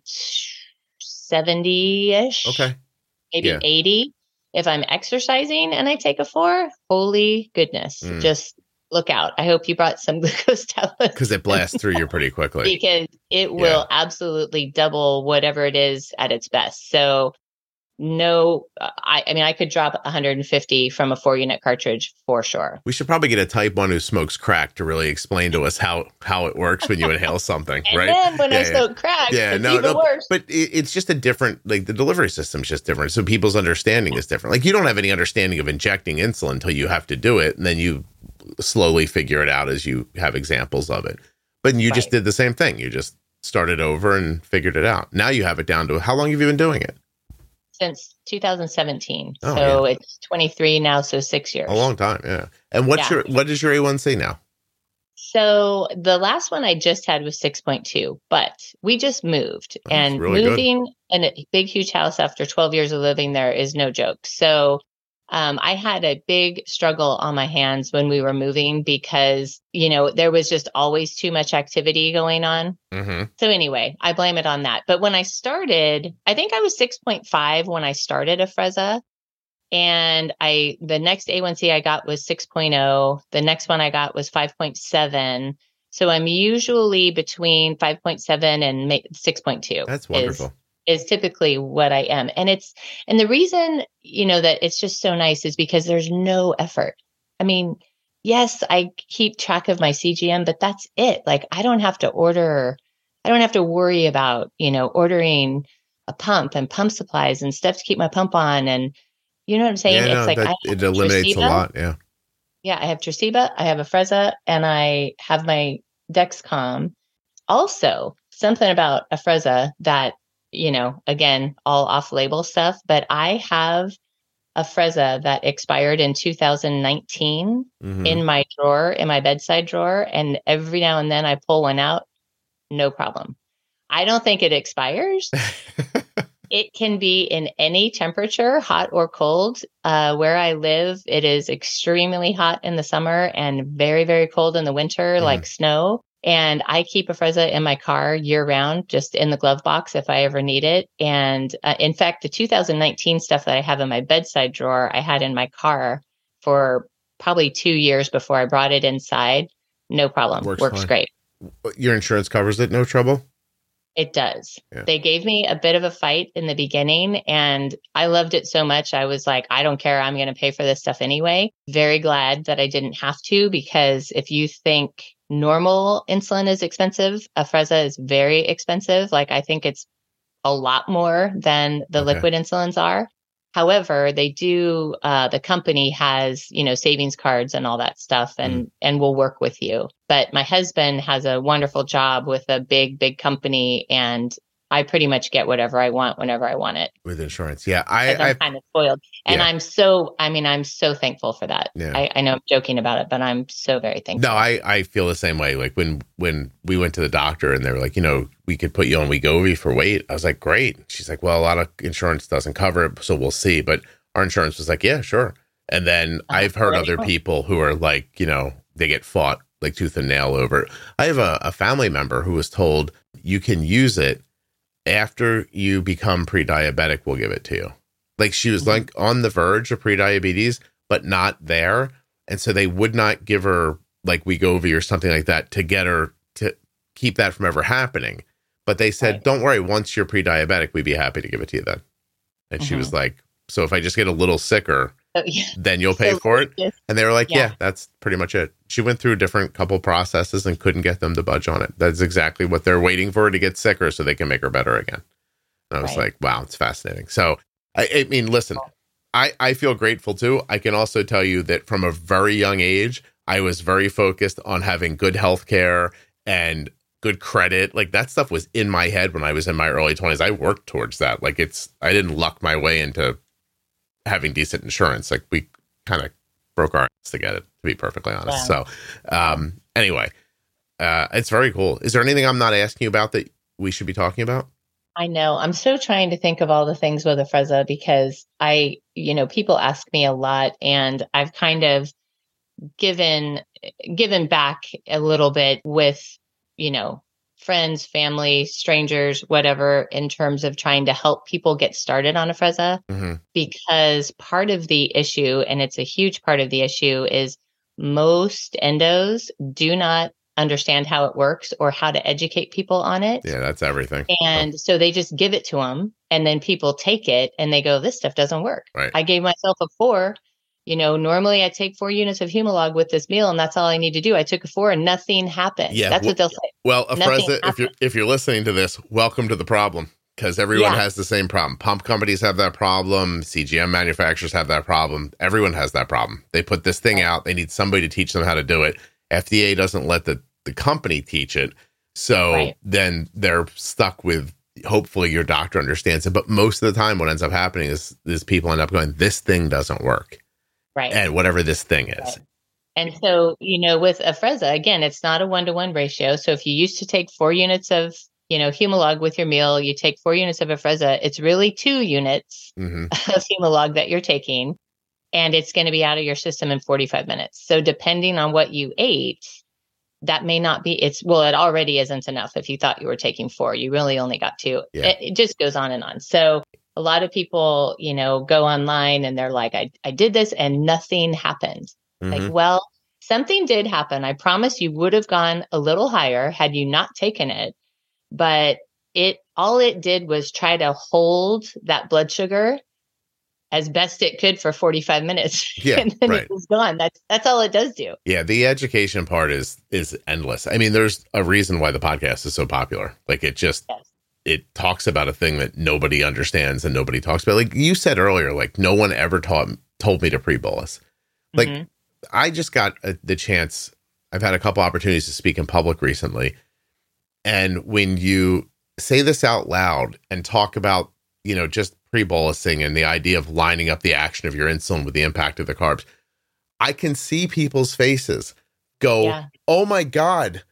70-ish. Okay. Maybe 80. If I'm exercising and I take a 4, holy goodness, just look out. I hope you brought some glucose tablets. Because it blasts through you pretty quickly. Because it will absolutely double whatever it is at its best. So no, I could drop 150 from a 4-unit cartridge for sure. We should probably get a type 1 who smokes crack to really explain to us how it works when you inhale something, and right? Then when I smoke crack, it's even worse. But it's just a different, like the delivery system's just different. So people's understanding is different. Like you don't have any understanding of injecting insulin until you have to do it. And then you slowly figure it out as you have examples of it. But you just did the same thing. You just started over and figured it out. Now you have it down to how long have you been doing it? Since 2017. Oh, so it's 23 now, so 6 years. A long time, yeah. And what is your A1C now? So the last one I just had was 6.2, but we just moved. And really moving in a big, huge house after 12 years of living there is no joke. So I had a big struggle on my hands when we were moving because, there was just always too much activity going on. Mm-hmm. So anyway, I blame it on that. But when I started, I think I was 6.5 when I started Afrezza. And the next A1C I got was 6.0. The next one I got was 5.7. So I'm usually between 5.7 and 6.2. That's wonderful. Is typically what I am. And the reason, that it's just so nice is because there's no effort. I mean, yes, I keep track of my CGM, but that's it. Like I don't have to worry about, ordering a pump and pump supplies and stuff to keep my pump on. And you know what I'm saying? Yeah, it's it eliminates Tresiba. A lot. Yeah. Yeah. I have Tresiba, I have Afrezza, and I have my Dexcom. Also, something about Afrezza that, again, all off-label stuff, but I have Afrezza that expired in 2019 in my drawer, in my bedside drawer. And every now and then I pull one out, no problem. I don't think it expires. It can be in any temperature, hot or cold. Where I live, it is extremely hot in the summer and very, very cold in the winter, like snow. And I keep Afrezza in my car year round, just in the glove box if I ever need it. And in fact, the 2019 stuff that I have in my bedside drawer, I had in my car for probably 2 years before I brought it inside. No problem. Works great. Your insurance covers it, no trouble? It does. Yeah. They gave me a bit of a fight in the beginning and I loved it so much. I was like, I don't care. I'm going to pay for this stuff anyway. Very glad that I didn't have to, because if you think normal insulin is expensive, Afrezza is very expensive. Like I think it's a lot more than the liquid insulins are. However, they do, the company has, savings cards and all that stuff and will work with you. But my husband has a wonderful job with a big, big company, and I pretty much get whatever I want whenever I want it. With insurance. Yeah. I'm kind of spoiled. And I'm so thankful for that. Yeah. I know I'm joking about it, but I'm so very thankful. No, I feel the same way. Like when we went to the doctor and they were like, we could put you on Wegovy for weight. I was like, great. She's like, well, a lot of insurance doesn't cover it, so we'll see. But our insurance was like, yeah, sure. And then I've heard other people who are like, they get fought like tooth and nail over it. I have a family member who was told you can use it after you become pre-diabetic, we'll give it to you. Like she was like on the verge of pre-diabetes, but not there. And so they would not give her like Wegovy or something like that to get her to keep that from ever happening. But they said, don't worry, once you're pre-diabetic, we'd be happy to give it to you then. And she was like, so if I just get a little sicker, yeah. then you'll pay for it. Yes. And they were like, yeah, that's pretty much it. She went through a different couple processes and couldn't get them to budge on it. That's exactly what they're waiting for, her to get sicker so they can make her better again. And I was like, wow, it's fascinating. So, I mean, listen, I feel grateful too. I can also tell you that from a very young age, I was very focused on having good health care and good credit. Like that stuff was in my head when I was in my early 20s. I worked towards that. Like I didn't luck my way into having decent insurance. Like we kind of broke our ass to get it, to be perfectly honest. Yeah. So anyway, it's very cool. Is there anything I'm not asking you about that we should be talking about? I know. I'm so trying to think of all the things with Afrezza because people ask me a lot, and I've kind of given back a little bit with, friends, family, strangers, whatever, in terms of trying to help people get started on Afrezza. Because part of the issue, and it's a huge part of the issue, is most endos do not understand how it works or how to educate people on it. Yeah, that's everything. And so they just give it to them, and then people take it and they go, this stuff doesn't work. Right. I gave myself a 4. Normally I take 4 units of Humalog with this meal, and that's all I need to do. I took a 4 and nothing happened. Yeah, that's what they'll say. Well, Afrezza, if you're listening to this, welcome to the problem, because everyone has the same problem. Pump companies have that problem. CGM manufacturers have that problem. Everyone has that problem. They put this thing out. They need somebody to teach them how to do it. FDA doesn't let the company teach it. So then they're stuck with, hopefully your doctor understands it. But most of the time what ends up happening is people end up going, this thing doesn't work. Right. And whatever this thing is. Right. And so, with Afrezza, again, it's not a 1-to-1 ratio. So if you used to take 4 units of, Humalog with your meal, you take 4 units of Afrezza, it's really 2 units of Humalog that you're taking, and it's going to be out of your system in 45 minutes. So depending on what you ate, that may not be, it already isn't enough. If you thought you were taking 4, you really only got 2. Yeah. It just goes on and on. So a lot of people, go online and they're like, I did this and nothing happened. Like, well, something did happen. I promise you would have gone a little higher had you not taken it. But all it did was try to hold that blood sugar as best it could for 45 minutes. Yeah, and then it was gone. That's all it does do. Yeah, the education part is endless. I mean, there's a reason why the podcast is so popular. Like it just it talks about a thing that nobody understands and nobody talks about. Like you said earlier, like no one ever told me to pre-bolus. Like I just got the chance. I've had a couple opportunities to speak in public recently. And when you say this out loud and talk about, just pre-bolusing and the idea of lining up the action of your insulin with the impact of the carbs, I can see people's faces go, oh my God,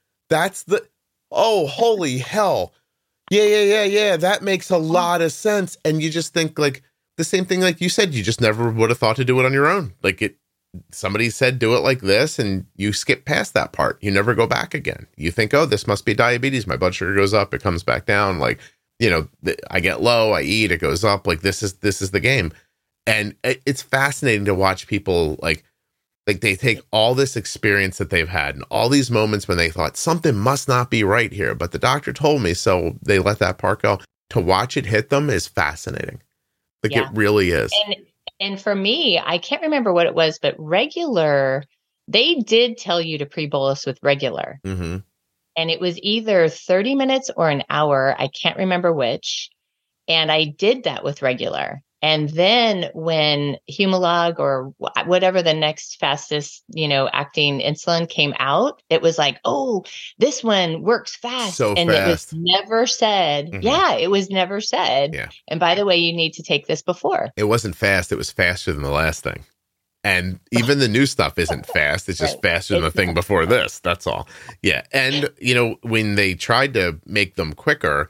holy hell. Yeah. That makes a lot of sense. And you just think like the same thing, like you said, you just never would have thought to do it on your own. Like somebody said, do it like this, and you skip past that part. You never go back again. You think, oh, this must be diabetes. My blood sugar goes up, it comes back down. Like, I get low, I eat, it goes up. Like this is the game. And it's fascinating to watch people like they take all this experience that they've had and all these moments when they thought something must not be right here, but the doctor told me, so they let that part go. To watch it hit them is fascinating. Like it really is. And for me, I can't remember what it was, but regular, they did tell you to pre-bolus with regular. And it was either 30 minutes or an hour. I can't remember which. And I did that with regular. And then when Humalog or whatever the next fastest, acting insulin came out, it was like, oh, this one works fast. So and fast. It was never said. Yeah, it was never said. Yeah. And by the way, you need to take this before. It wasn't fast. It was faster than the last thing. And even the new stuff isn't fast. It's just faster than the thing before this. That's all. Yeah. And, when they tried to make them quicker,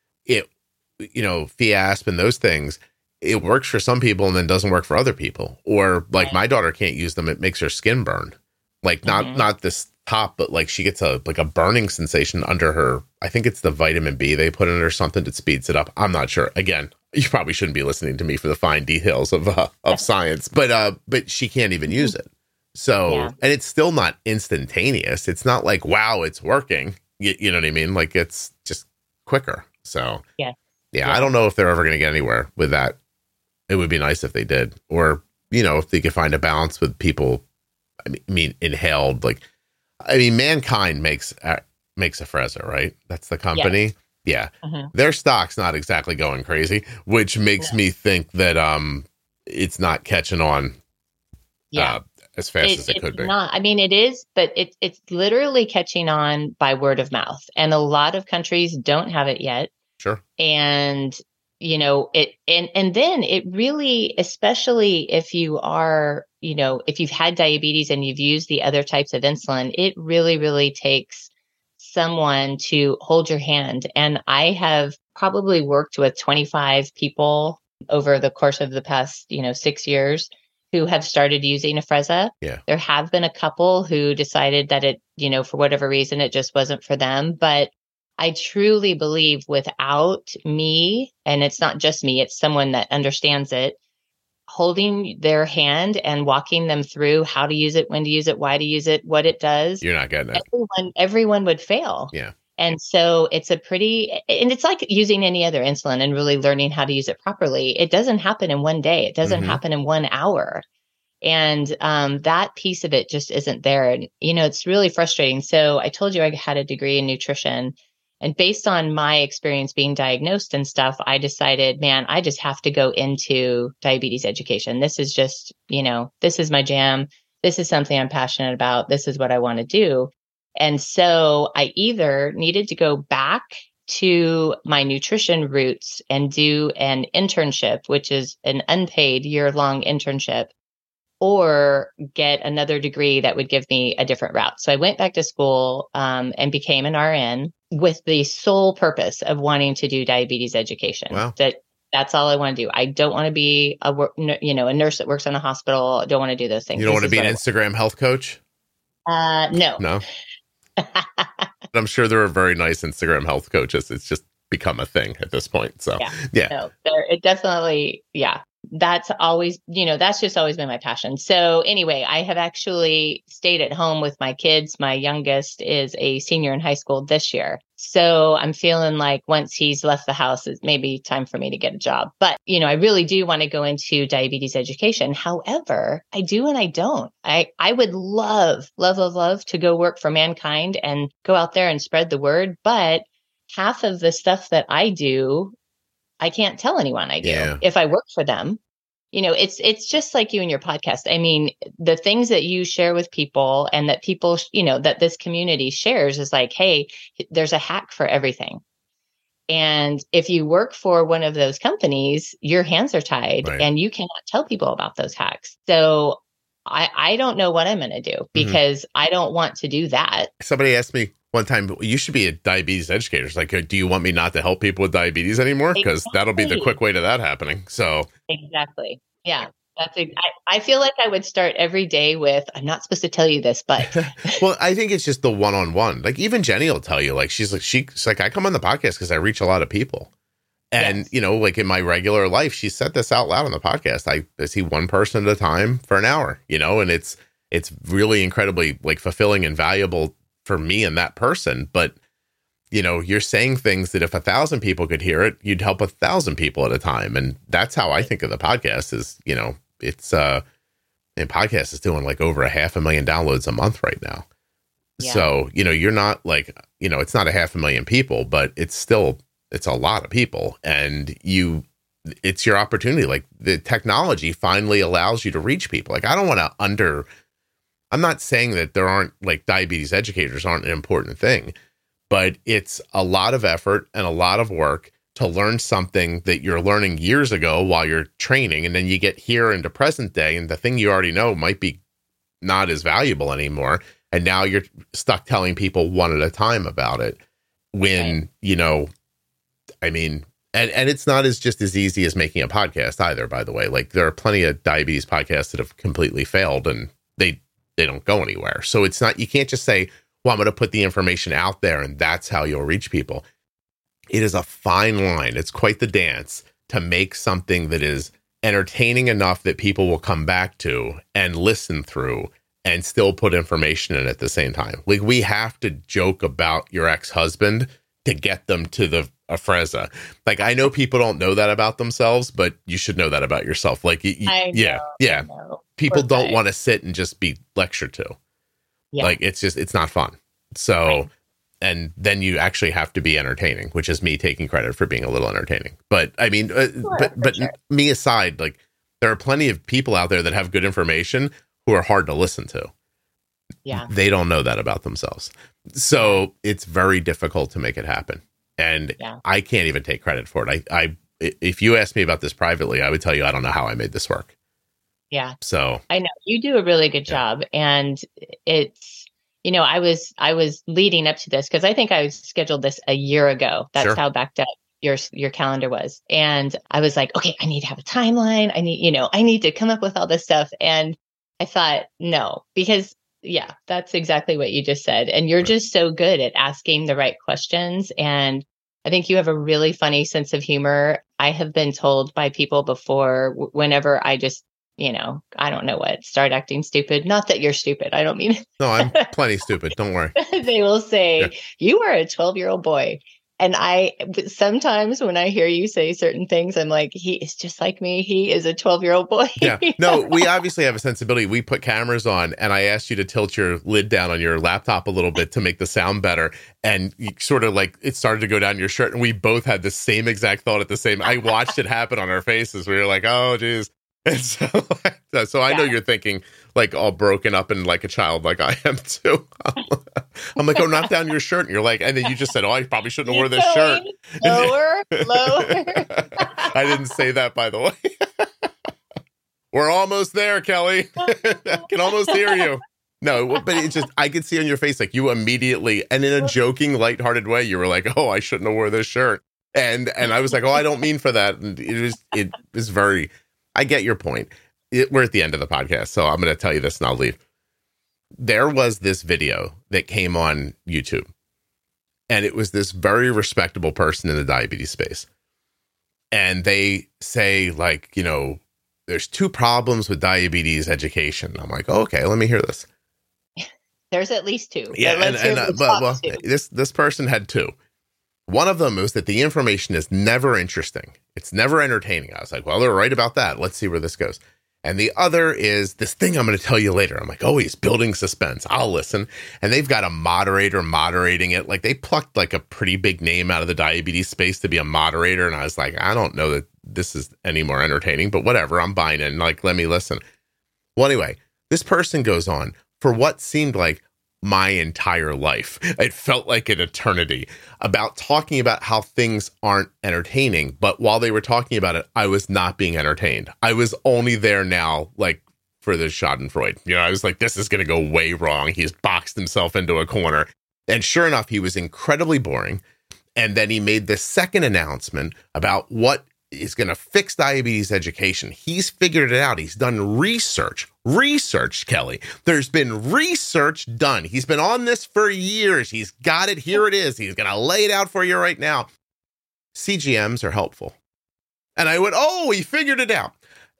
Fiasp and those things, it works for some people and then doesn't work for other people. Or like my daughter can't use them. It makes her skin burn. Like not this top, but like she gets a burning sensation under her. I think it's the vitamin B they put in it or something that speeds it up. I'm not sure. Again, you probably shouldn't be listening to me for the fine details of science, but she can't even use it. So, and it's still not instantaneous. It's not like, wow, it's working. You know what I mean? Like it's just quicker. So yeah. I don't know if they're ever going to get anywhere with that It would be nice if they did, or, if they could find a balance with people. I mean, inhaled, Mankind makes Afrezza, right? That's the company. Yes. Yeah. Mm-hmm. Their stock's not exactly going crazy, which makes me think that it's not catching on as fast as it could be. Not. I mean, it is, but it's literally catching on by word of mouth. And a lot of countries don't have it yet. Sure. And, and then it really, especially if you are, if you've had diabetes and you've used the other types of insulin, it really, really takes someone to hold your hand. And I have probably worked with 25 people over the course of the past, 6 years who have started using Afrezza. Yeah. There have been a couple who decided that it, for whatever reason, it just wasn't for them. But I truly believe without me, and it's not just me, it's someone that understands it, holding their hand and walking them through how to use it, when to use it, why to use it, what it does. You're not getting it. Everyone would fail. Yeah. And so it's it's like using any other insulin and really learning how to use it properly. It doesn't happen in one day. It doesn't happen in 1 hour. And that piece of it just isn't there. And, it's really frustrating. So I told you I had a degree in nutrition. And based on my experience being diagnosed and stuff, I decided, man, I just have to go into diabetes education. This is just, this is my jam. This is something I'm passionate about. This is what I want to do. And so I either needed to go back to my nutrition roots and do an internship, which is an unpaid year-long internship, or get another degree that would give me a different route. So I went back to school and became an RN with the sole purpose of wanting to do diabetes education. Wow. That's all I want to do. I don't want to be a nurse that works in a hospital. I don't want to do those things. You don't want to be an Instagram health coach? No. No. I'm sure there are very nice Instagram health coaches. It's just become a thing at this point. So yeah. No, it definitely, that's always, that's just always been my passion. So anyway, I have actually stayed at home with my kids. My youngest is a senior in high school this year. So I'm feeling like once he's left the house, it's maybe time for me to get a job. But, I really do want to go into diabetes education. However, I do and I don't. I would love to go work for Mankind and go out there and spread the word. But half of the stuff that I do, I can't tell anyone I do if I work for them. It's just like you and your podcast. I mean, the things that you share with people and that people, that this community shares is like, hey, there's a hack for everything. And if you work for one of those companies, your hands are tied and you cannot tell people about those hacks. So I don't know what I'm going to do because I don't want to do that. Somebody asked me one time, you should be a diabetes educator. It's like, do you want me not to help people with diabetes anymore? Because that'll be the quick way to that happening. So exactly. Yeah. I feel like I would start every day with, I'm not supposed to tell you this, but. Well, I think it's just the one-on-one. Like even Jenny will tell you, like, she's like, I come on the podcast because I reach a lot of people. And, like in my regular life, she said this out loud on the podcast. I see one person at a time for an hour, and it's really incredibly like fulfilling and valuable for me and that person. But, you're saying things that if 1,000 people could hear it, you'd help 1,000 people at a time. And that's how I think of the podcast is, it's, and podcast is doing like over 500,000 downloads a month right now. Yeah. So, you're not like, it's not 500,000 people, but it's a lot of people, and it's your opportunity. Like the technology finally allows you to reach people. Like I don't want to I'm not saying that there aren't like diabetes educators aren't an important thing, but it's a lot of effort and a lot of work to learn something that you're learning years ago while you're training. And then you get here into present day and the thing you already know might be not as valuable anymore. And now you're stuck telling people one at a time about it when, I mean, and it's not just as easy as making a podcast either, by the way. Like there are plenty of diabetes podcasts that have completely failed and they don't go anywhere. So it's not, you can't just say, well, I'm going to put the information out there and that's how you'll reach people. It is a fine line. It's quite the dance to make something that is entertaining enough that people will come back to and listen through and still put information in at the same time. Like we have to joke about your ex-husband to get them to the Afrezza. Like, I know people don't know that about themselves, but you should know that about yourself. Like, I yeah. know. People Poor don't guy. want to sit and just be lectured to. Yeah. Like, it's not fun. So, Right. and then you actually have to be entertaining, which is me taking credit for being a little entertaining. But I mean, but sure. me aside, like, there are plenty of people out there that have good information who are hard to listen to. Yeah. They don't know that about themselves. So it's very difficult to make it happen. And Yeah. I can't even take credit for it. If you asked me about this privately, I would tell you, I don't know how I made this work. Yeah. So I know you do a really good job. And it's, I was leading up to this because I think I scheduled this a year ago. That's Sure. how backed up your calendar was. And I was like, okay, I need to have a timeline. I need to come up with all this stuff. And I thought, no, because that's exactly what you just said. And you're just so good at asking the right questions. And I think you have a really funny sense of humor. I have been told by people before, whenever I just, I don't know what, start acting stupid. Not that you're stupid. I don't mean it. no, I'm plenty stupid. Don't worry. They will say, you are a 12-year-old boy. And sometimes when I hear you say certain things, I'm like, he is just like me. He is a 12-year-old boy. Yeah. No, we obviously have a sensibility. We put cameras on, and I asked you to tilt your lid down on your laptop a little bit to make the sound better. And you sort of like, it started to go down your shirt, and we both had the same exact thought at the same. I watched it happen on our faces. We were like, oh, geez. And so I know you're thinking like all broken up and like a child, like I am too. I'm like, oh, knock down your shirt. And you're like, and then you just said, oh, I probably shouldn't have worn this shirt. Lower. I didn't say that, by the way. We're almost there, Kelly. I can almost hear you. No, but it's just, I could see on your face, like you immediately, and in a joking, lighthearted way, you were like, oh, I shouldn't have worn this shirt. And I was like, oh, I don't mean for that. And it was very, I get your point. We're at the end of the podcast, so I'm going to tell you this and I'll leave. There was this video that came on YouTube, and it was this very respectable person in the diabetes space. And they say, like, there's 2 problems with diabetes education. I'm like, oh, okay, let me hear this. There's at least 2. But this person had 2. One of them was that the information is never interesting. It's never entertaining. I was like, well, they're right about that. Let's see where this goes. And the other is this thing I'm going to tell you later. I'm like, oh, he's building suspense. I'll listen. And they've got a moderator moderating it. Like, they plucked like a pretty big name out of the diabetes space to be a moderator. And I was like, I don't know that this is any more entertaining, but whatever. I'm buying it. And like, let me listen. Well, anyway, this person goes on for what seemed like my entire life. It felt like an eternity about talking about how things aren't entertaining. But while they were talking about it, I was not being entertained. I was only there now, like, for the Schadenfreude. I was like, this is going to go way wrong. He's boxed himself into a corner. And sure enough, he was incredibly boring. And then he made this second announcement about what is going to fix diabetes education. He's figured it out. He's done research, Kelly. There's been research done. He's been on this for years. He's got it. Here it is. He's going to lay it out for you right now. CGMs are helpful. And I went, oh, he figured it out.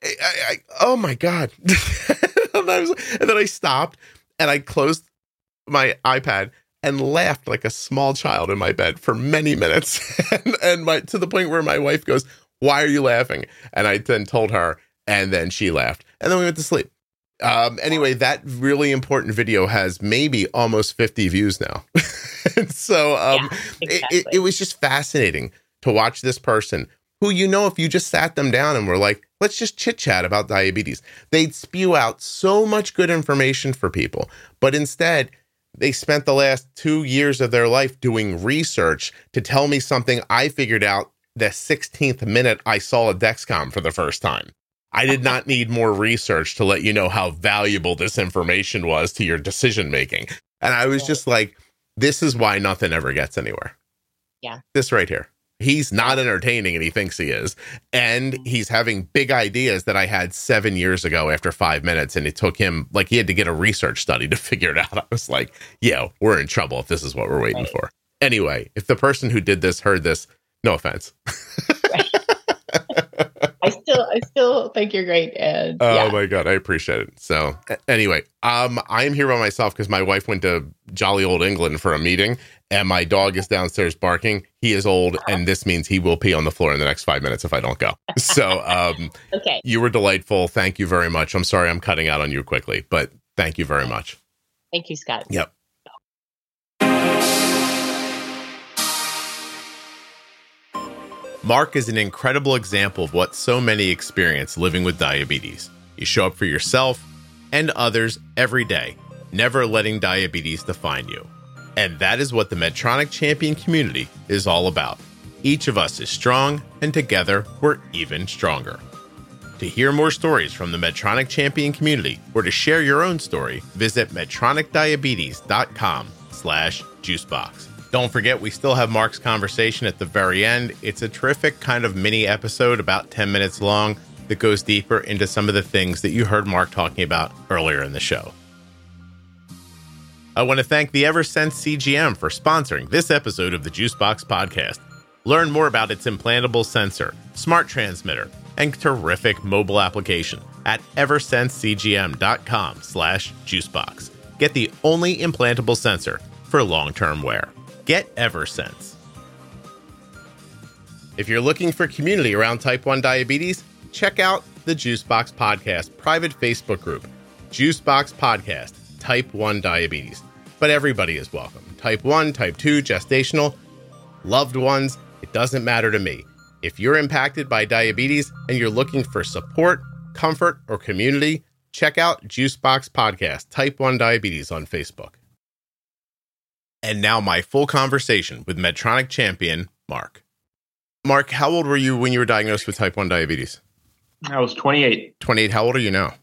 Oh my God. And then I stopped and I closed my iPad and laughed like a small child in my bed for many minutes. and to the point where my wife goes, why are you laughing? And I then told her, and then she laughed. And then we went to sleep. Anyway, that really important video has maybe almost 50 views now. And so exactly. it was just fascinating to watch this person who, if you just sat them down and were like, let's just chit chat about diabetes, they'd spew out so much good information for people. But instead, they spent the last 2 years of their life doing research to tell me something I figured out the 16th minute I saw a Dexcom for the first time. I did not need more research to let you know how valuable this information was to your decision making. And I was just like, this is why nothing ever gets anywhere. Yeah. This right here. He's not entertaining and he thinks he is. And he's having big ideas that I had 7 years ago after 5 minutes. And it took him, like, he had to get a research study to figure it out. I was like, yeah, we're in trouble if this is what we're waiting for. Anyway, if the person who did this heard this, no offense. I still think you're great. And oh my God, I appreciate it. So anyway, I'm here by myself because my wife went to jolly old England for a meeting, and my dog is downstairs barking. He is old, and this means he will pee on the floor in the next 5 minutes if I don't go. So okay. You were delightful. Thank you very much. I'm sorry I'm cutting out on you quickly, but thank you very much. Thank you, Scott. Yep. Mark is an incredible example of what so many experience living with diabetes. You show up for yourself and others every day, never letting diabetes define you. And that is what the Medtronic Champion community is all about. Each of us is strong, and together we're even stronger. To hear more stories from the Medtronic Champion community or to share your own story, visit medtronicdiabetes.com/juicebox. Don't forget, we still have Mark's conversation at the very end. It's a terrific kind of mini episode, about 10 minutes long, that goes deeper into some of the things that you heard Mark talking about earlier in the show. I want to thank the Eversense CGM for sponsoring this episode of the Juicebox podcast. Learn more about its implantable sensor, smart transmitter, and terrific mobile application at eversensecgm.com/juicebox. Get the only implantable sensor for long-term wear. Get Eversense. If you're looking for community around type 1 diabetes, check out the Juicebox Podcast private Facebook group, Juicebox Podcast, Type 1 Diabetes. But everybody is welcome. Type 1, Type 2, gestational, loved ones, it doesn't matter to me. If you're impacted by diabetes and you're looking for support, comfort, or community, check out Juicebox Podcast, Type 1 Diabetes on Facebook. And now my full conversation with Medtronic champion, Mark. Mark, how old were you when you were diagnosed with type 1 diabetes? I was 28. 28. How old are you now?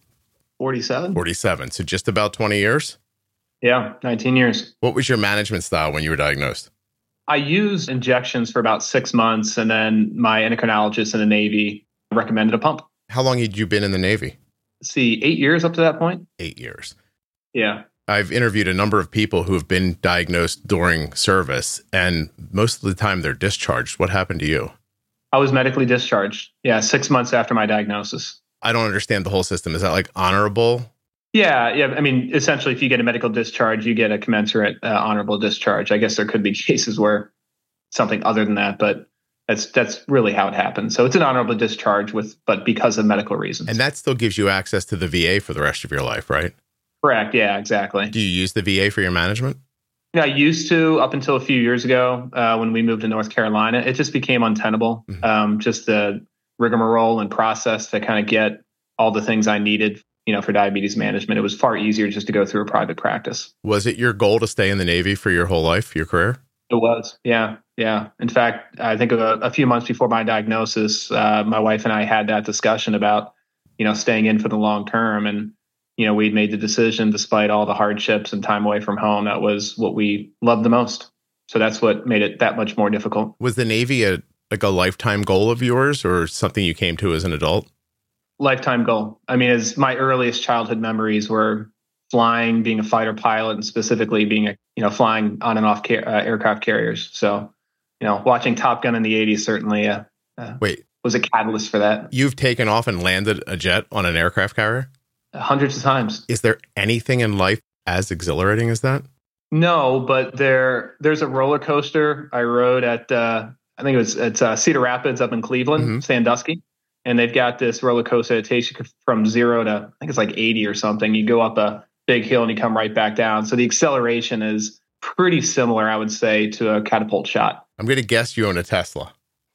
47. 47. So just about 20 years? Yeah, 19 years. What was your management style when you were diagnosed? I used injections for about 6 months, and then my endocrinologist in the Navy recommended a pump. How long had you been in the Navy? Let's see, 8 years up to that point. 8 years. Yeah. I've interviewed a number of people who have been diagnosed during service, and most of the time they're discharged. What happened to you? I was medically discharged. Yeah, 6 months after my diagnosis. I don't understand the whole system. Is that like honorable? Yeah. I mean, essentially, if you get a medical discharge, you get a commensurate honorable discharge. I guess there could be cases where something other than that, but that's really how it happens. So it's an honorable discharge but because of medical reasons. And that still gives you access to the VA for the rest of your life, right? Correct. Yeah, exactly. Do you use the VA for your management? Yeah, I used to up until a few years ago when we moved to North Carolina. It just became untenable. Mm-hmm. Just the rigmarole and process to kind of get all the things I needed, for diabetes management. It was far easier just to go through a private practice. Was it your goal to stay in the Navy for your whole life, your career? It was. Yeah. In fact, I think a few months before my diagnosis, my wife and I had that discussion about, staying in for the long term. And we'd made the decision, despite all the hardships and time away from home, that was what we loved the most. So that's what made it that much more difficult. Was the Navy a lifetime goal of yours, or something you came to as an adult? Lifetime goal. I mean, as my earliest childhood memories were flying, being a fighter pilot, and specifically being flying on and off aircraft carriers. So, watching Top Gun in the 80s certainly was a catalyst for that. You've taken off and landed a jet on an aircraft carrier? Hundreds of times. Is there anything in life as exhilarating as that? No, but there's a roller coaster I rode at, I think it was at Cedar Rapids up in Cleveland, Sandusky. And they've got this roller coaster that takes you from 0 to, I think it's like 80 or something. You go up a big hill and you come right back down. So the acceleration is pretty similar, I would say, to a catapult shot. I'm going to guess you own a Tesla.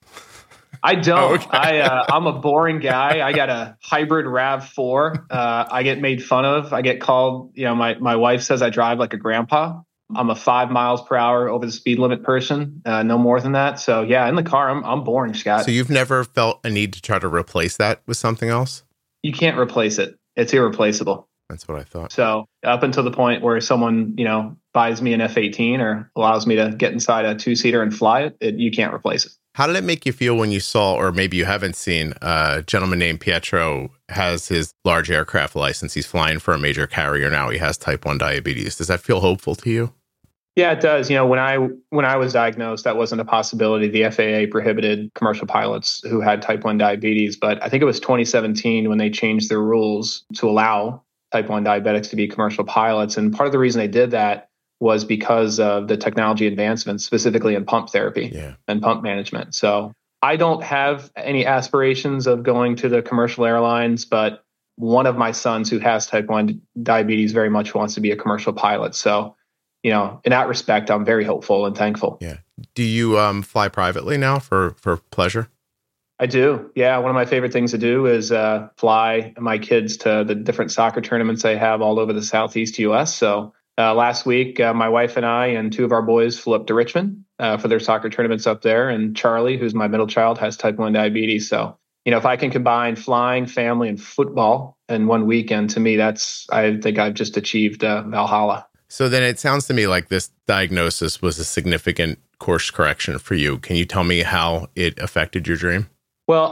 I don't. Oh, okay. I'm a boring guy. I got a hybrid RAV4. I get made fun of. I get called, my wife says I drive like a grandpa. I'm a 5 miles per hour over the speed limit person. No more than that. So yeah, in the car, I'm boring, Scott. So you've never felt a need to try to replace that with something else? You can't replace it. It's irreplaceable. That's what I thought. So up until the point where someone, buys me an F-18 or allows me to get inside a 2-seater and fly it, you can't replace it. How did it make you feel when you saw, or maybe you haven't seen, a gentleman named Pietro has his large aircraft license. He's flying for a major carrier now. He has type 1 diabetes. Does that feel hopeful to you? Yeah, it does. When I was diagnosed, that wasn't a possibility. The FAA prohibited commercial pilots who had type 1 diabetes, but I think it was 2017 when they changed their rules to allow type 1 diabetics to be commercial pilots. And part of the reason they did that was because of the technology advancements, specifically in pump therapy and pump management. So I don't have any aspirations of going to the commercial airlines, but one of my sons who has type 1 diabetes very much wants to be a commercial pilot. So in that respect, I'm very hopeful and thankful. Yeah. Do you fly privately now for pleasure? I do. Yeah. One of my favorite things to do is fly my kids to the different soccer tournaments I have all over the Southeast U.S. So last week, my wife and I and two of our boys flew up to Richmond for their soccer tournaments up there. And Charlie, who's my middle child, has type 1 diabetes. So, if I can combine flying, family, and football in one weekend, to me, I think I've just achieved Valhalla. So then it sounds to me like this diagnosis was a significant course correction for you. Can you tell me how it affected your dream? Well,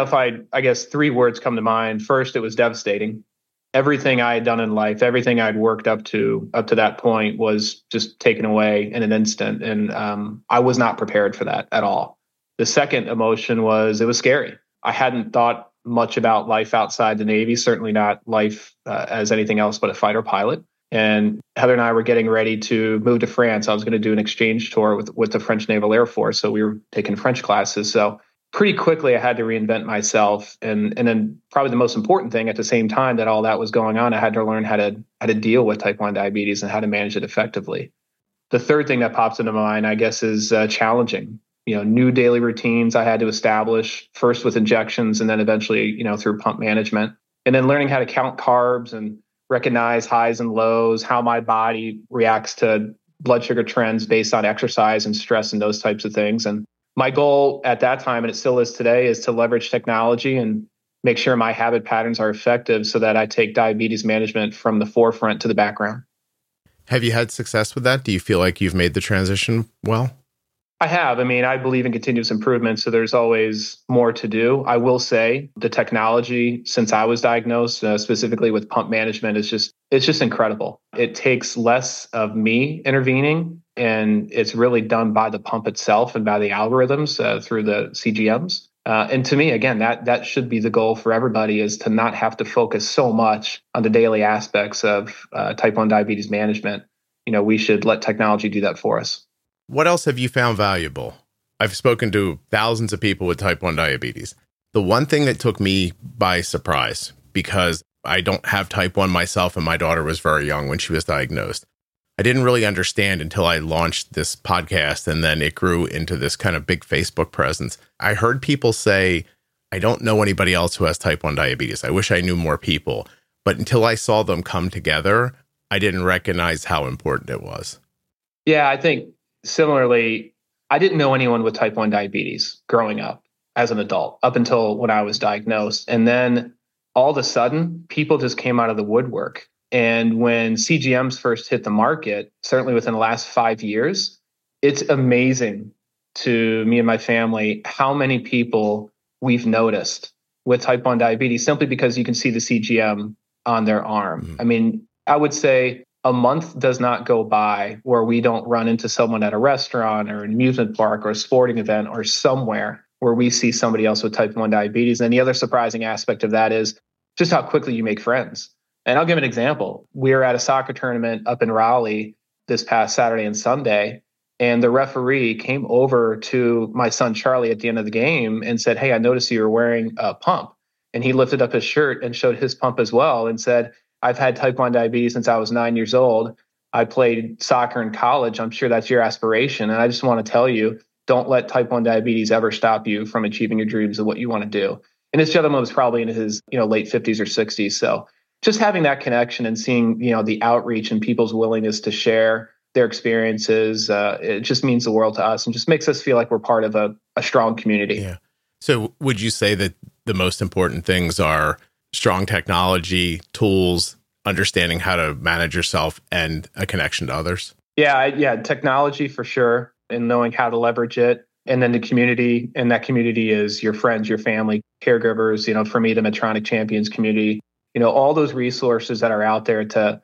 I guess three words come to mind. First, it was devastating. Everything I had done in life, everything I'd worked up to that point was just taken away in an instant. And I was not prepared for that at all. The second emotion was it was scary. I hadn't thought much about life outside the Navy, certainly not life as anything else but a fighter pilot. And Heather and I were getting ready to move to France. I was going to do an exchange tour with the French Naval Air Force. So we were taking French classes. So pretty quickly, I had to reinvent myself. And then probably the most important thing at the same time that all that was going on, I had to learn how to deal with type 1 diabetes and how to manage it effectively. The third thing that pops into my mind, I guess, is challenging. New daily routines I had to establish, first with injections and then eventually, through pump management. And then learning how to count carbs and recognize highs and lows, how my body reacts to blood sugar trends based on exercise and stress and those types of things. And my goal at that time, and it still is today, is to leverage technology and make sure my habit patterns are effective so that I take diabetes management from the forefront to the background. Have you had success with that? Do you feel like you've made the transition well? I have. I believe in continuous improvement, so there's always more to do. I will say the technology since I was diagnosed, specifically with pump management, it's just incredible. It takes less of me intervening, and it's really done by the pump itself and by the algorithms through the CGMs. And to me, again, that should be the goal for everybody, is to not have to focus so much on the daily aspects of type 1 diabetes management. We should let technology do that for us. What else have you found valuable? I've spoken to thousands of people with type 1 diabetes. The one thing that took me by surprise, because I don't have type 1 myself and my daughter was very young when she was diagnosed, I didn't really understand until I launched this podcast, and then it grew into this kind of big Facebook presence. I heard people say, I don't know anybody else who has type 1 diabetes. I wish I knew more people. But until I saw them come together, I didn't recognize how important it was. Yeah, I think similarly, I didn't know anyone with type 1 diabetes growing up as an adult up until when I was diagnosed. And then all of a sudden, people just came out of the woodwork. And when CGMs first hit the market, certainly within the last 5 years, it's amazing to me and my family how many people we've noticed with type 1 diabetes simply because you can see the CGM on their arm. Mm-hmm. I would say a month does not go by where we don't run into someone at a restaurant or an amusement park or a sporting event or somewhere where we see somebody else with type 1 diabetes. And the other surprising aspect of that is just how quickly you make friends. And I'll give an example. We were at a soccer tournament up in Raleigh this past Saturday and Sunday, and the referee came over to my son Charlie at the end of the game and said, "Hey, I noticed you were wearing a pump." And he lifted up his shirt and showed his pump as well and said, "I've had type 1 diabetes since I was 9 years old. I played soccer in college. I'm sure that's your aspiration. And I just want to tell you, don't let type 1 diabetes ever stop you from achieving your dreams of what you want to do." And this gentleman was probably in his late 50s or 60s. So just having that connection and seeing the outreach and people's willingness to share their experiences, it just means the world to us and just makes us feel like we're part of a strong community. Yeah. So would you say that the most important things are strong technology, tools, understanding how to manage yourself, and a connection to others? Yeah, technology for sure, and knowing how to leverage it. And then the community, and that community is your friends, your family, caregivers, for me, the Medtronic Champions community, all those resources that are out there to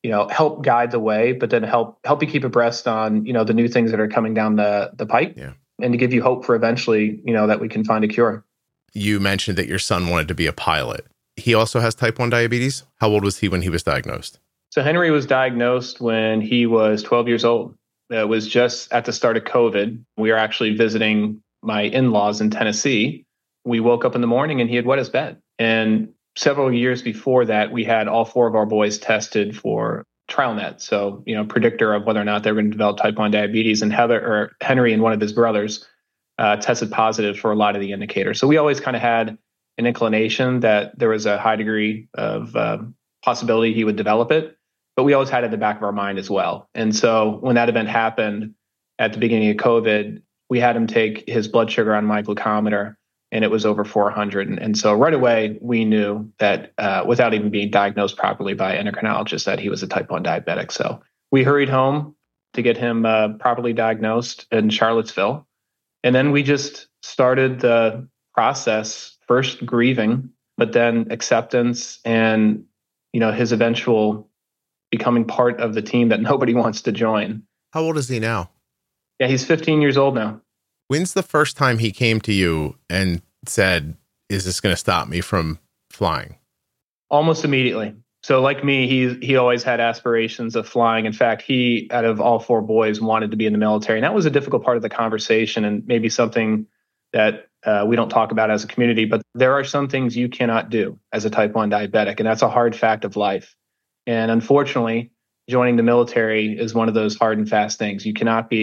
help guide the way, but then help you keep abreast on, the new things that are coming down the pike, and to give you hope for eventually, that we can find a cure. You mentioned that your son wanted to be a pilot. He also has type 1 diabetes. How old was he when he was diagnosed? So Henry was diagnosed when he was 12 years old. It was just at the start of COVID. We were actually visiting my in-laws in Tennessee. We woke up in the morning and he had wet his bed. And several years before that, we had all 4 of our boys tested for TrialNet. So, predictor of whether or not they were going to develop type 1 diabetes. And Henry and one of his brothers tested positive for a lot of the indicators. So we always kind of had an inclination that there was a high degree of possibility he would develop it, but we always had it in the back of our mind as well. And so when that event happened at the beginning of COVID, we had him take his blood sugar on my glucometer, and it was over 400. And so right away, we knew that without even being diagnosed properly by an endocrinologist, that he was a type 1 diabetic. So we hurried home to get him properly diagnosed in Charlottesville. And then we just started the process, first grieving, but then acceptance and, his eventual becoming part of the team that nobody wants to join. How old is he now? Yeah, he's 15 years old now. When's the first time he came to you and said, is this going to stop me from flying? Almost immediately. So like me, he always had aspirations of flying. In fact, he, out of all 4 boys, wanted to be in the military. And that was a difficult part of the conversation, and maybe something that we don't talk about as a community. But there are some things you cannot do as a type 1 diabetic, and that's a hard fact of life. And unfortunately, joining the military is one of those hard and fast things. You cannot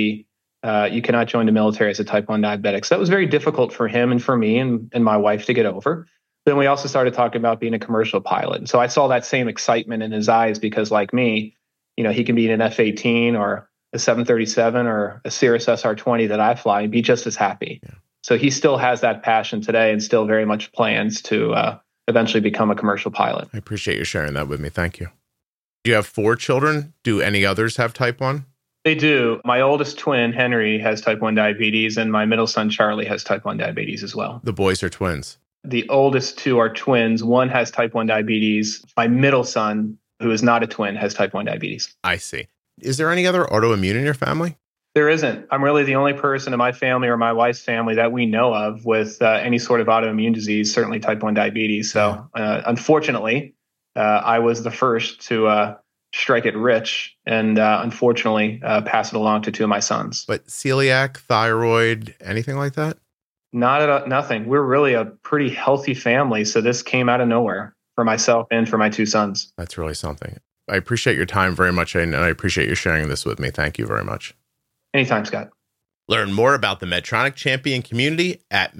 join the military as a type 1 diabetic. So that was very difficult for him and for me and my wife to get over. Then we also started talking about being a commercial pilot. And so I saw that same excitement in his eyes because, like me, he can be in an F-18 or a 737 or a Cirrus SR-20 that I fly and be just as happy. Yeah. So he still has that passion today and still very much plans to eventually become a commercial pilot. I appreciate you sharing that with me. Thank you. You have 4 children. Do any others have type 1? They do. My oldest twin, Henry, has type 1 diabetes, and my middle son, Charlie, has type 1 diabetes as well. The boys are twins. The oldest 2 are twins. One has type 1 diabetes. My middle son, who is not a twin, has type 1 diabetes. I see. Is there any other autoimmune in your family? There isn't. I'm really the only person in my family or my wife's family that we know of with any sort of autoimmune disease, certainly type 1 diabetes. So unfortunately, I was the first to strike it rich and unfortunately pass it along to 2 of my sons. But celiac, thyroid, anything like that? Nothing. We're really a pretty healthy family. So this came out of nowhere for myself and for my 2 sons. That's really something. I appreciate your time very much, and I appreciate you sharing this with me. Thank you very much. Anytime, Scott. Learn more about the Medtronic Champion community at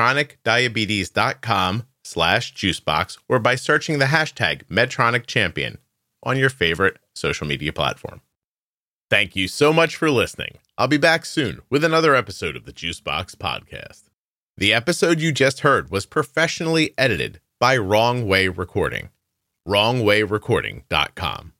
medtronicdiabetes.com/juicebox or by searching the hashtag Medtronic Champion on your favorite social media platform. Thank you so much for listening. I'll be back soon with another episode of the Juicebox Podcast. The episode you just heard was professionally edited by Wrong Way Recording. WrongWayRecording.com.